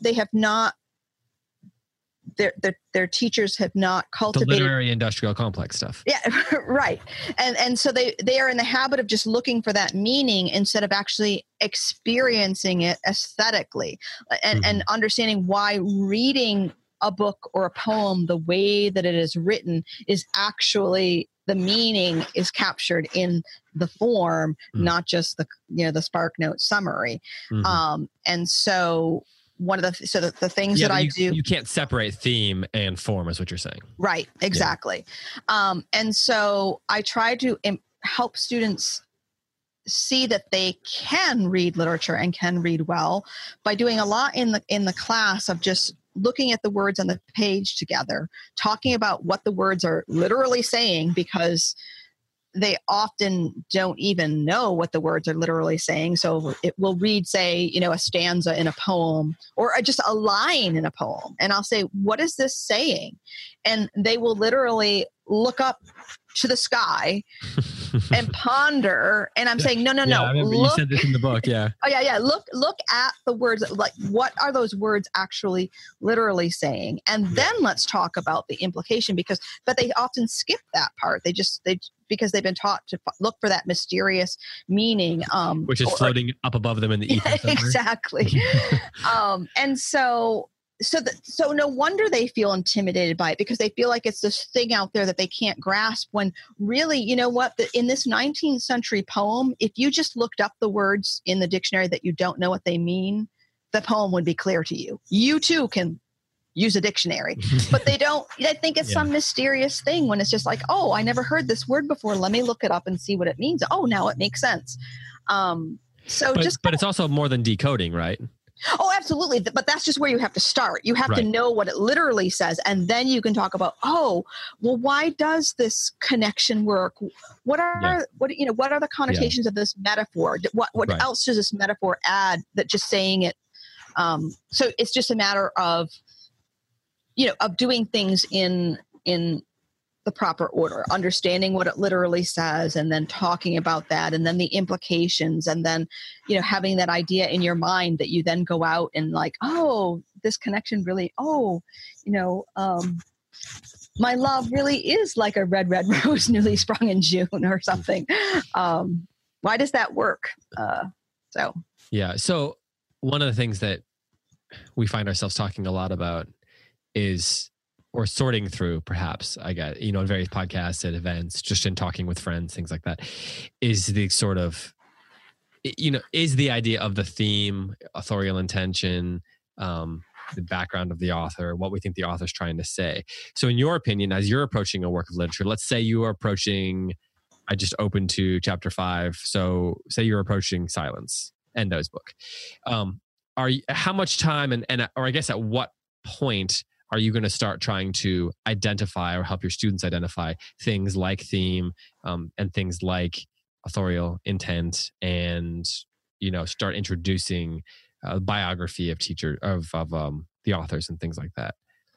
their teachers have not cultivated the literary industrial complex stuff. Yeah, right. And so they are in the habit of just looking for that meaning instead of actually experiencing it aesthetically and understanding why reading a book or a poem the way that it is written is actually the meaning is captured in the form, not just the Spark Note summary. And so one of the things that I do, you can't separate theme and form, is what you're saying. Right. Exactly. Yeah. And so I try to help students see that they can read literature and can read well by doing a lot in the class of just looking at the words on the page together, talking about what the words are literally saying, because they often don't even know what the words are literally saying. So it will read, say, a stanza in a poem or just a line in a poem. And I'll say, what is this saying? And they will literally look up to the sky and ponder. And I'm saying, no. You said this in the book. Yeah. Oh yeah. Look at the words. Like, what are those words actually literally saying? And then let's talk about the implication, but they often skip that part. Because they've been taught to look for that mysterious meaning, which is floating up above them in the ether. Exactly. And so no wonder they feel intimidated by it, because they feel like it's this thing out there that they can't grasp, when really, in this 19th century poem, if you just looked up the words in the dictionary that you don't know what they mean, the poem would be clear to you. You too can use a dictionary, but they don't. I think it's some mysterious thing when it's just like, oh, I never heard this word before. Let me look it up and see what it means. Oh, now it makes sense. But it's also more than decoding, right? Oh, absolutely. But that's just where you have to start. You have to know what it literally says. And then you can talk about, oh, well, why does this connection work? What are the connotations of this metaphor? What else does this metaphor add that just saying it? So it's just a matter of, of doing things in the proper order, understanding what it literally says, and then talking about that, and then the implications, and then, having that idea in your mind that you then go out and like, oh, this connection really, my love really is like a red, red rose newly sprung in June or something. Why does that work? So one of the things that we find ourselves talking a lot about is, or sorting through, perhaps, I got, in various podcasts, at events, just in talking with friends, things like that, is the sort of, is the idea of the theme, authorial intention, the background of the author, what we think the author's trying to say. So in your opinion, as you're approaching a work of literature, let's say you are approaching, I just opened to chapter 5. So say you're approaching Silence, Endo's book. How much time or I guess at what point are you going to start trying to identify or help your students identify things like theme and things like authorial intent, and start introducing a biography of the authors and things like that?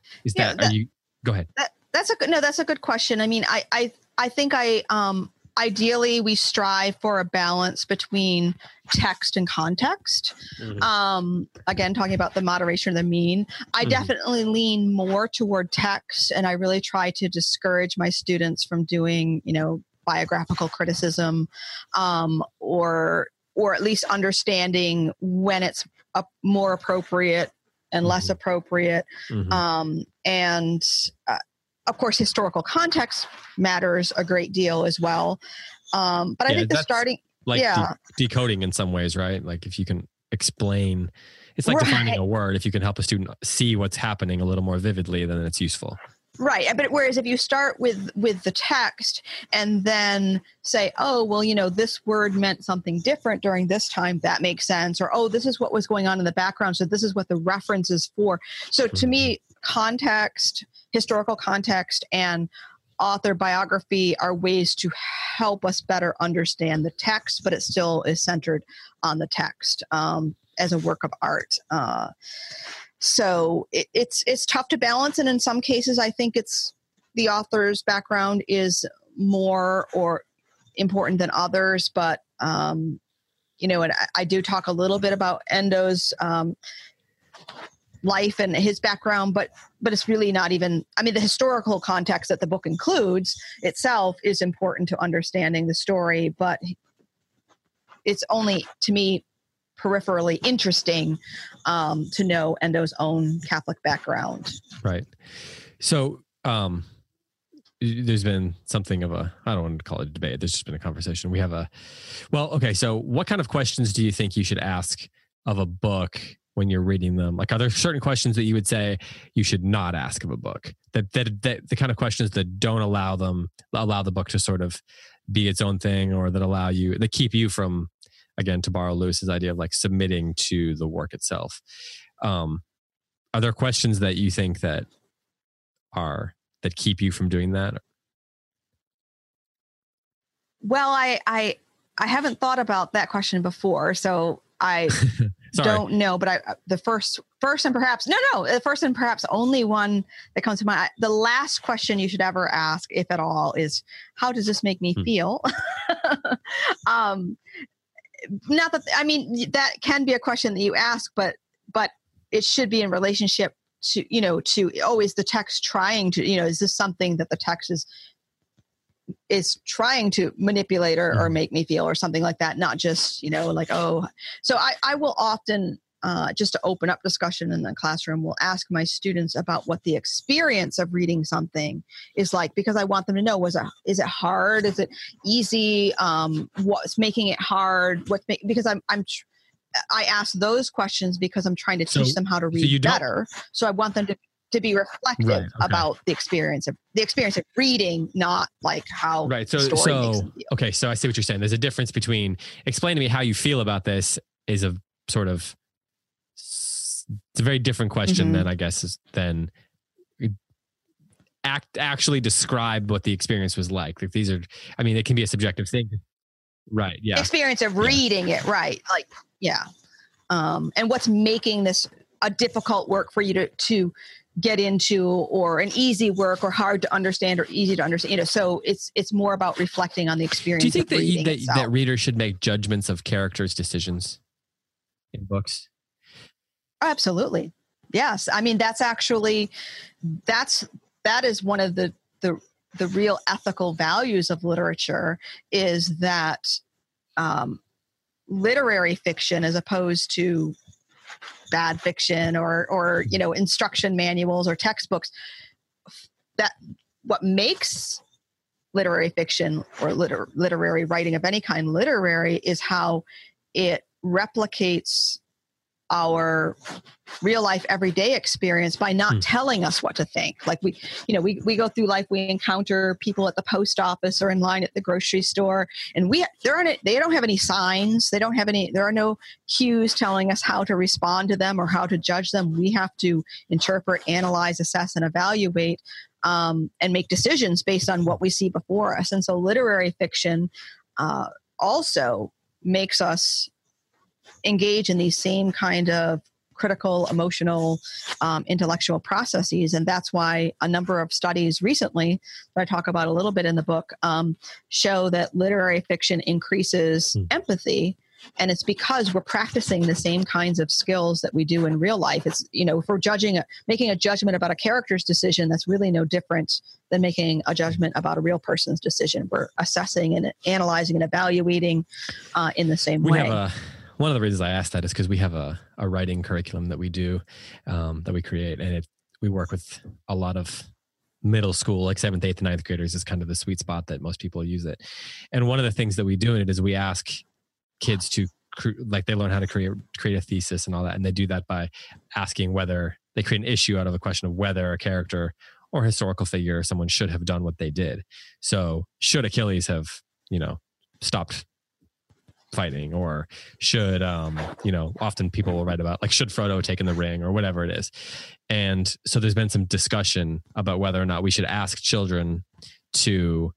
Go ahead. That's a good question. I mean, I think ideally we strive for a balance between text and context. Mm-hmm. Again, talking about the moderation of the mean, I definitely lean more toward text, and I really try to discourage my students from doing, biographical criticism, or at least understanding when it's more appropriate and less appropriate. Mm-hmm. Of course, historical context matters a great deal as well. But I think the starting... decoding in some ways, right? Like if you can explain, it's like defining a word. If you can help a student see what's happening a little more vividly, then it's useful. Right. But whereas if you start with the text and then say, oh, well, this word meant something different during this time, that makes sense. Or, oh, this is what was going on in the background, so this is what the reference is for. So to me, context, historical context, and author biography are ways to help us better understand the text, but it still is centered on the text as a work of art. So it's tough to balance, and in some cases, I think it's the author's background is more or important than others. But and I do talk a little bit about Endo's life and his background, but it's really not even, I mean, the historical context that the book includes itself is important to understanding the story, but it's only, to me, peripherally interesting to know Endo's own Catholic background. Right. So there's been something of I don't want to call it a debate. There's just been a conversation. So what kind of questions do you think you should ask of a book when you're reading them? Like, are there certain questions that you would say you should not ask of a book? That the kind of questions that don't allow the book to sort of be its own thing, or that keep you from, again, to borrow Lewis's idea of like submitting to the work itself. Are there questions that you think that keep you from doing that? Well, I haven't thought about that question before, so I don't know, but the first and perhaps only one that comes to mind. The last question you should ever ask, if at all, is how does this make me feel? Not that, I mean, that can be a question that you ask, but it should be in relationship to always the text trying to, is this something that the text is trying to manipulate or make me feel, or something like that, not just, like, oh. So I will often, just to open up discussion in the classroom, will ask my students about what the experience of reading something is like, because I want them to know, is it hard? Is it easy? What's making it hard? Because I ask those questions because I'm trying to teach them how to read better. So I want them to be reflective about the experience of reading, not like how the story makes them feel. Okay, so I see what you're saying. There's a difference between explain to me how you feel about this is a sort of, it's a very different question than I guess than actually describe what the experience was like. Like these are, I mean, it can be a subjective thing. Right. Yeah. Experience of reading it. Right. Like, yeah. And what's making this a difficult work for you to get into, or an easy work, or hard to understand, or easy to understand, you know, so it's more about reflecting on the experience. Do you think that readers should make judgments of characters' decisions in books? Absolutely. Yes. I mean, that is one of the real ethical values of literature, is that literary fiction, as opposed to bad fiction or you know, instruction manuals or textbooks, that what makes literary fiction or literary writing of any kind literary is how it replicates our real life everyday experience by not telling us what to think. Like we go through life, we encounter people at the post office or in line at the grocery store, and they don't have any signs. There are no cues telling us how to respond to them or how to judge them. We have to interpret, analyze, assess, and evaluate, and make decisions based on what we see before us. And so literary fiction also makes us engage in these same kind of critical, emotional, intellectual processes. And that's why a number of studies recently that I talk about a little bit in the book show that literary fiction increases empathy. And it's because we're practicing the same kinds of skills that we do in real life. It's, you know, if we're making a judgment about a character's decision, that's really no different than making a judgment about a real person's decision. We're assessing and analyzing and evaluating in the same way. One of the reasons I asked that is because we have a writing curriculum that we do, that we create, and we work with a lot of middle school, like 7th, 8th, and 9th graders is kind of the sweet spot that most people use it. And one of the things that we do in it is we ask kids to, they learn how to create a thesis and all that. And they do that by asking whether they create an issue out of a question of whether a character or historical figure or someone should have done what they did. So should Achilles have, you know, stopped fighting, or should often people will write about, like, should Frodo have taken the ring, or whatever it is. And so there's been some discussion about whether or not we should ask children to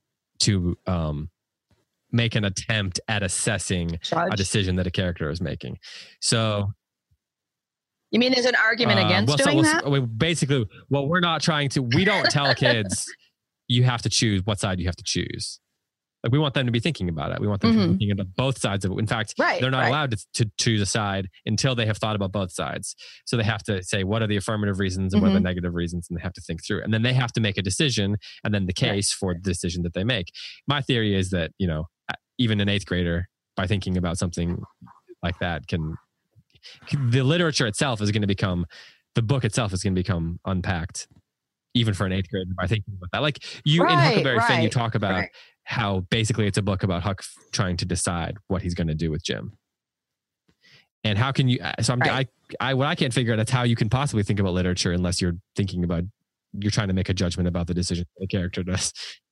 make an attempt at assessing a decision that a character is making. So you mean there's an argument against doing that? Basically, we're not trying to, we don't tell kids you have to choose what side you have to choose. Like, we want them to be thinking about it. We want them to be thinking about both sides of it. In fact, they're not allowed to choose a side until they have thought about both sides. So they have to say, what are the affirmative reasons and what are the negative reasons? And they have to think through it. And then they have to make a decision, and then the case for the decision that they make. My theory is that, you know, even an 8th grader, by thinking about something like that, the literature itself is going to become, the book itself is going to become unpacked, even for an 8th grader, by thinking about that. Like in Huckleberry Finn, you talk about how basically it's a book about Huck trying to decide what he's going to do with Jim. And how can you, what I can't figure out is how you can possibly think about literature unless you're thinking about, you're trying to make a judgment about the decision the character does.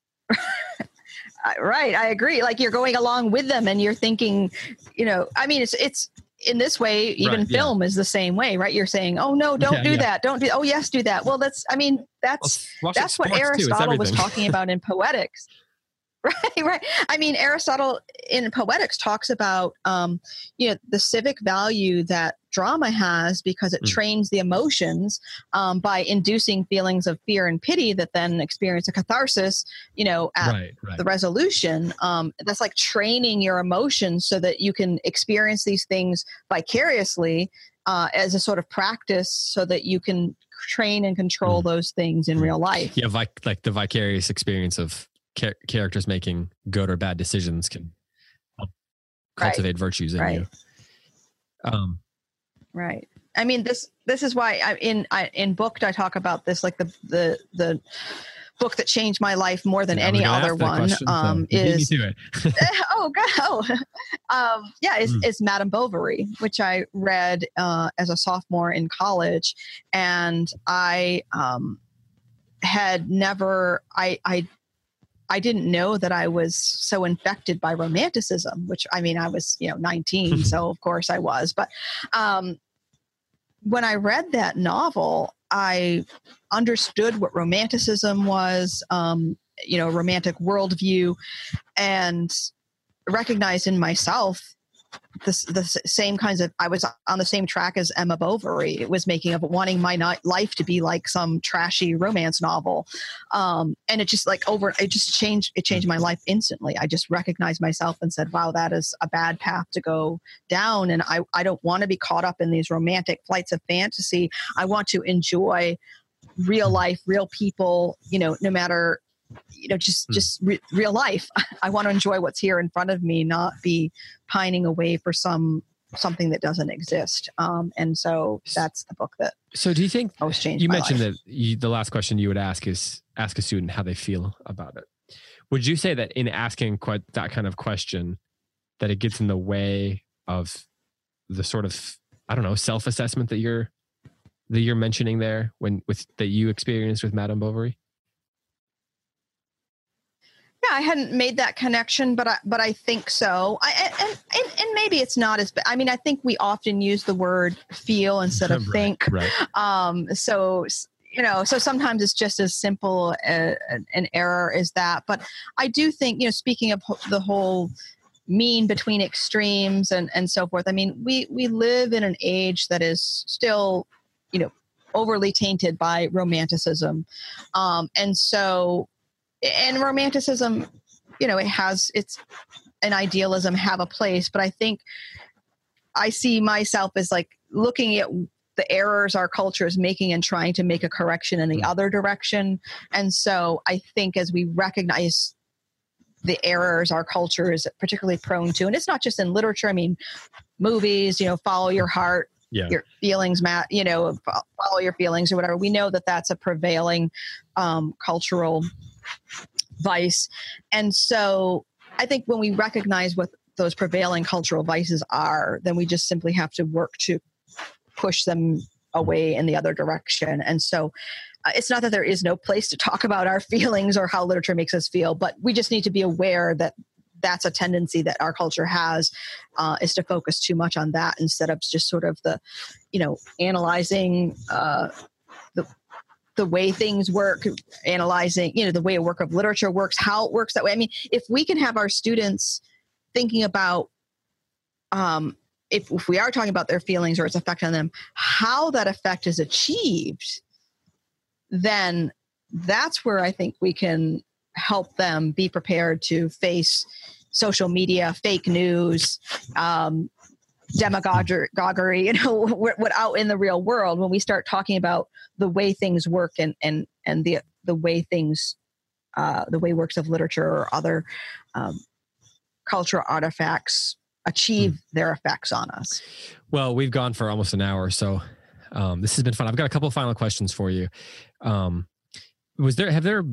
Right. I agree. Like, you're going along with them and you're thinking, you know, I mean, it's in this way, even film is the same way, right? You're saying, oh no, don't do that. Don't do, oh yes, do that. Well, that's what Aristotle was talking about in Poetics. Right. I mean, Aristotle in Poetics talks about, the civic value that drama has, because it trains the emotions by inducing feelings of fear and pity that then experience a catharsis, at the resolution. That's like training your emotions so that you can experience these things vicariously as a sort of practice, so that you can train and control those things in real life. Yeah, like the vicarious experience of characters making good or bad decisions can help cultivate virtues in you. Right. I mean, this is why in Booked I talk about this, like the book that changed my life more than Yeah, any other one is me to it. is Madame Bovary, which I read as a sophomore in college, and I had never I didn't know that I was so infected by romanticism, which I mean I was 19, so of course I was, but when I read that novel, I understood what romanticism was, romantic worldview, and recognized in myself the same kinds of, I was on the same track as Emma Bovary. It was wanting my life to be like some trashy romance novel. And it just changed my life instantly. I just recognized myself and said, wow, that is a bad path to go down. And I don't want to be caught up in these romantic flights of fantasy. I want to enjoy real life, real people, no matter, real life. I want to enjoy what's here in front of me, not be pining away for something that doesn't exist. And so that's the book that. So do you think most changed you my mentioned life. that the last question you would ask is ask a student how they feel about it. Would you say that in asking that kind of question, that it gets in the way of the sort of, I don't know, self-assessment that you're mentioning there that you experienced with Madame Bovary? Yeah, I hadn't made that connection, but I think so. And maybe it's not as bad. I mean, I think we often use the word feel instead of think. Right. So sometimes it's just as simple an error as that. But I do think, speaking of the whole mean between extremes and so forth, I mean, we live in an age that is still, overly tainted by romanticism. And romanticism, it's an idealism have a place, but I think I see myself as like looking at the errors our culture is making and trying to make a correction in the other direction. And so I think as we recognize the errors our culture is particularly prone to, and it's not just in literature, I mean, movies, follow your heart, your feelings, follow your feelings or whatever. We know that that's a prevailing cultural vice. And so I think when we recognize what those prevailing cultural vices are, then we just simply have to work to push them away in the other direction. And so it's not that there is no place to talk about our feelings or how literature makes us feel, but we just need to be aware that that's a tendency that our culture has, is to focus too much on that instead of just sort of the, analyzing the way things work, analyzing, the way a work of literature works, how it works that way. I mean, if we can have our students thinking about, if we are talking about their feelings or its effect on them, how that effect is achieved, then that's where I think we can help them be prepared to face social media, fake news, demagoguery, what out in the real world, when we start talking about the way things work and the way things, the way works of literature or other cultural artifacts achieve their effects on us. Well, we've gone for almost an hour, so this has been fun. I've got a couple of final questions for you. Has there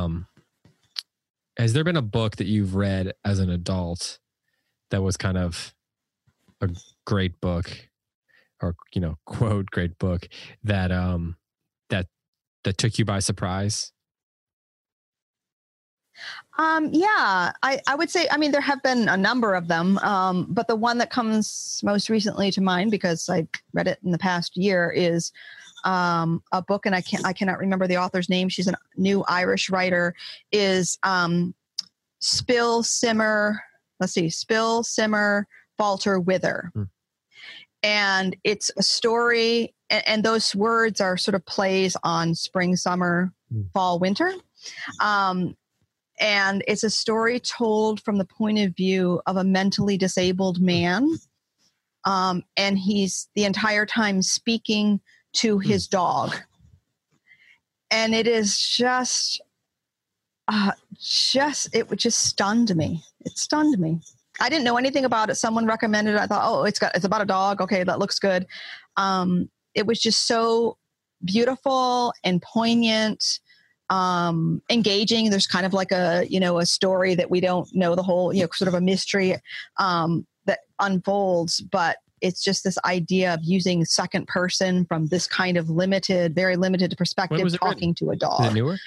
been a book that you've read as an adult that was kind of a great book, or quote great book that took you by surprise? Yeah, I would say, I mean, there have been a number of them, but the one that comes most recently to mind, because I read it in the past year, is a book, and I cannot remember the author's name. She's a new Irish writer, is Spill, Simmer, Falter, Wither. And it's a story, and those words are sort of plays on spring, summer, fall, winter. And it's a story told from the point of view of a mentally disabled man. And he's the entire time speaking to his dog. And it is just stunned me. It stunned me. I didn't know anything about it. Someone recommended it. I thought, oh, it's about a dog. Okay, that looks good. It was just so beautiful and poignant. engaging. There's kind of like a story that we don't know the whole, sort of a mystery that unfolds, but it's just this idea of using second person from this kind of very limited perspective, talking to a dog. Is it newer?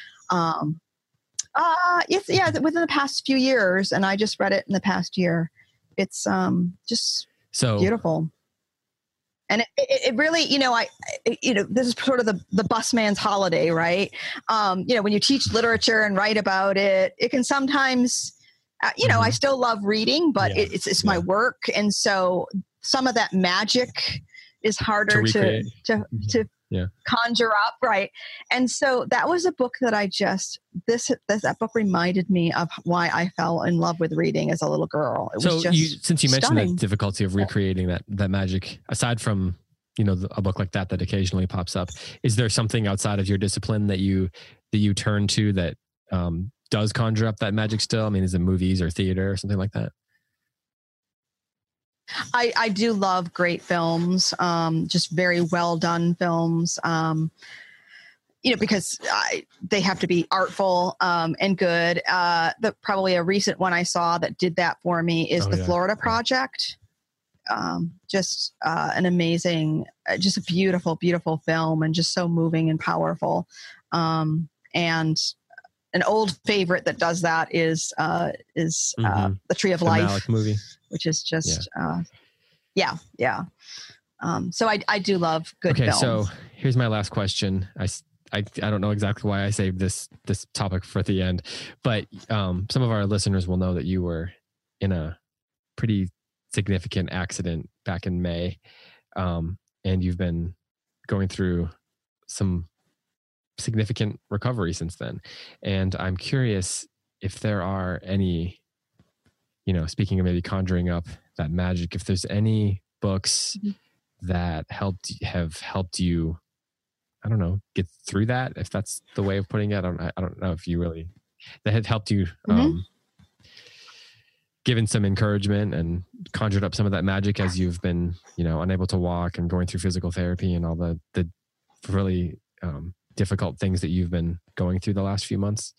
It's within the past few years, and I just read it in the past year. It's just so beautiful. And it really, this is sort of the busman's holiday, right? When you teach literature and write about it, it can sometimes, I still love reading, but it's my work. And so some of that magic is harder to conjure up. Right. And so that was a book that that book reminded me of why I fell in love with reading as a little girl. It was since you stunning. mentioned the difficulty of recreating that magic, aside from, a book like that occasionally pops up, is there something outside of your discipline that you turn to that does conjure up that magic still? I mean, is it movies or theater or something like that? I do love great films, just very well done films, because they have to be artful and good. Probably a recent one I saw that did that for me is The Florida Project. Just an amazing, just a beautiful, beautiful film, and just so moving and powerful. And an old favorite that does that is The Tree of Life, Malick movie, which is just, so I do love good films. So here's my last question. I don't know exactly why I saved this topic for the end, but some of our listeners will know that you were in a pretty significant accident back in May, and you've been going through some significant recovery since then. And I'm curious if there are any, speaking of maybe conjuring up that magic, if there's any books that have helped you, I don't know, get through that, if that's the way of putting it. I don't know if you really, that had helped you, given some encouragement and conjured up some of that magic as you've been, unable to walk and going through physical therapy and all the really difficult things that you've been going through the last few months?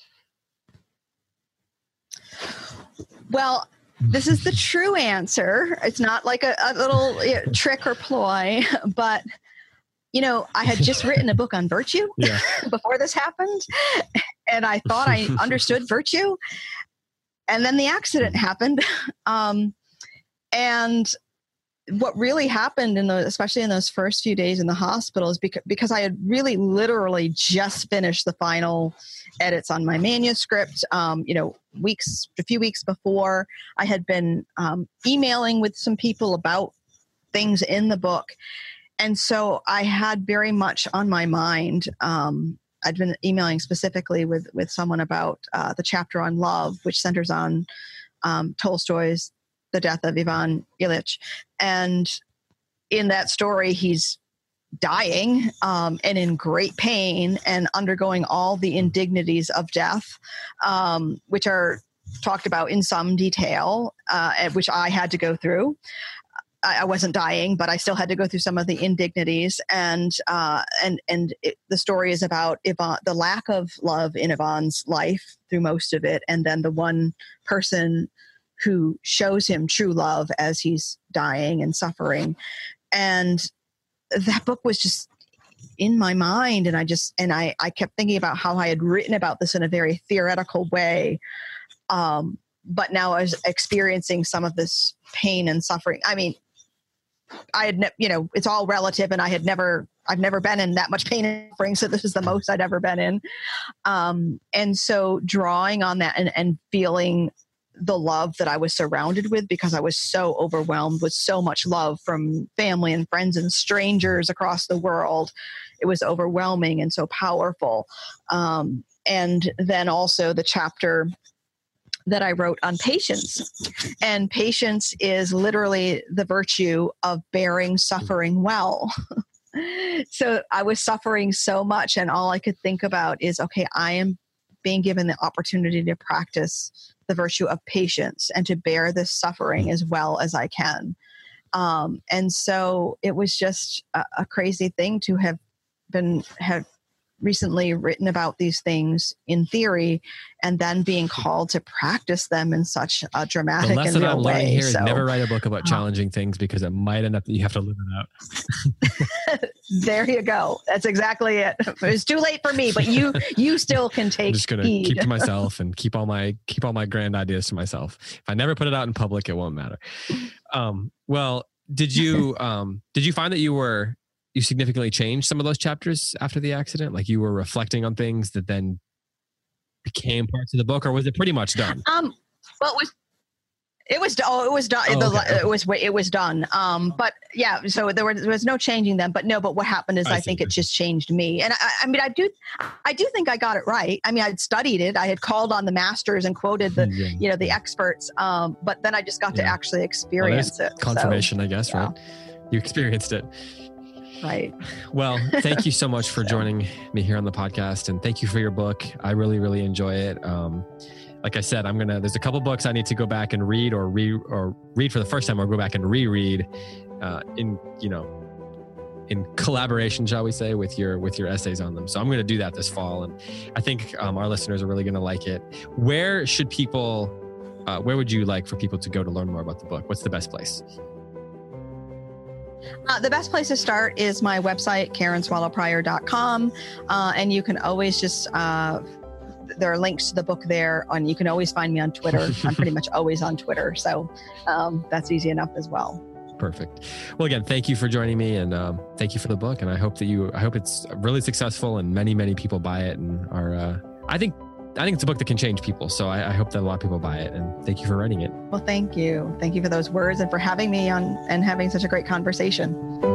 Well, this is the true answer. It's not like a little trick or ploy, but I had just written a book on virtue before this happened, and I thought I understood virtue. And then the accident happened. And what really happened especially in those first few days in the hospital is because I had really literally just finished the final edits on my manuscript. A few weeks before, I had been emailing with some people about things in the book. And so I had very much on my mind, I'd been emailing specifically with someone about the chapter on love, which centers on Tolstoy's The Death of Ivan Ilyich. And in that story, he's dying and in great pain and undergoing all the indignities of death, which are talked about in some detail, which I had to go through. I wasn't dying, but I still had to go through some of the indignities, and the story is about Ivan, the lack of love in Ivan's life through most of it, and then the one person who shows him true love as he's dying and suffering. And that book was just in my mind, and I kept thinking about how I had written about this in a very theoretical way. But now I was experiencing some of this pain and suffering. I mean, I had, it's all relative, and I've never been in that much pain and suffering. So this is the most I'd ever been in. And so drawing on that and feeling the love that I was surrounded with, because I was so overwhelmed with so much love from family and friends and strangers across the world. It was overwhelming and so powerful. And then also the chapter that I wrote on patience. And patience is literally the virtue of bearing suffering well. So I was suffering so much, and all I could think about is, okay, I am being given the opportunity to practice the virtue of patience and to bear this suffering as well as I can. And so it was just a crazy thing to have recently written about these things in theory and then being called to practice them in such a dramatic and real way. The lesson I'm learning here is never write a book about challenging things, because it might end up that you have to live it out. There you go. That's exactly it. It's too late for me, but you still can take I'm just going to keep to myself and keep all my grand ideas to myself. If I never put it out in public, it won't matter. Well, did you find that you significantly changed some of those chapters after the accident? Like you were reflecting on things that then became parts of the book, or was it pretty much done? Well, it was done. Oh, it was done. It was done. But yeah, so there was no changing them. But what happened is I think it just changed me. And I mean, I do think I got it right. I mean, I'd studied it. I had called on the masters and quoted the experts. But then I just got to actually experience it. Confirmation, I guess, right? You experienced it. Right. Well, thank you so much for joining me here on the podcast, and thank you for your book. I really, really enjoy it. Like I said, there's a couple books I need to go back and read or read for the first time, or go back and reread in collaboration, shall we say, with your essays on them. So I'm going to do that this fall, and I think our listeners are really going to like it. Where would you like for people to go to learn more about the book? What's the best place? The best place to start is my website, KarenSwallowPrior.com. And you can always just, there are links to the book there, and you can always find me on Twitter. I'm pretty much always on Twitter. So that's easy enough as well. Perfect. Well, again, thank you for joining me, and thank you for the book. And I hope it's really successful and many, many people buy it and are, I think it's a book that can change people. So I hope that a lot of people buy it, and thank you for writing it. Well, thank you. Thank you for those words and for having me on and having such a great conversation.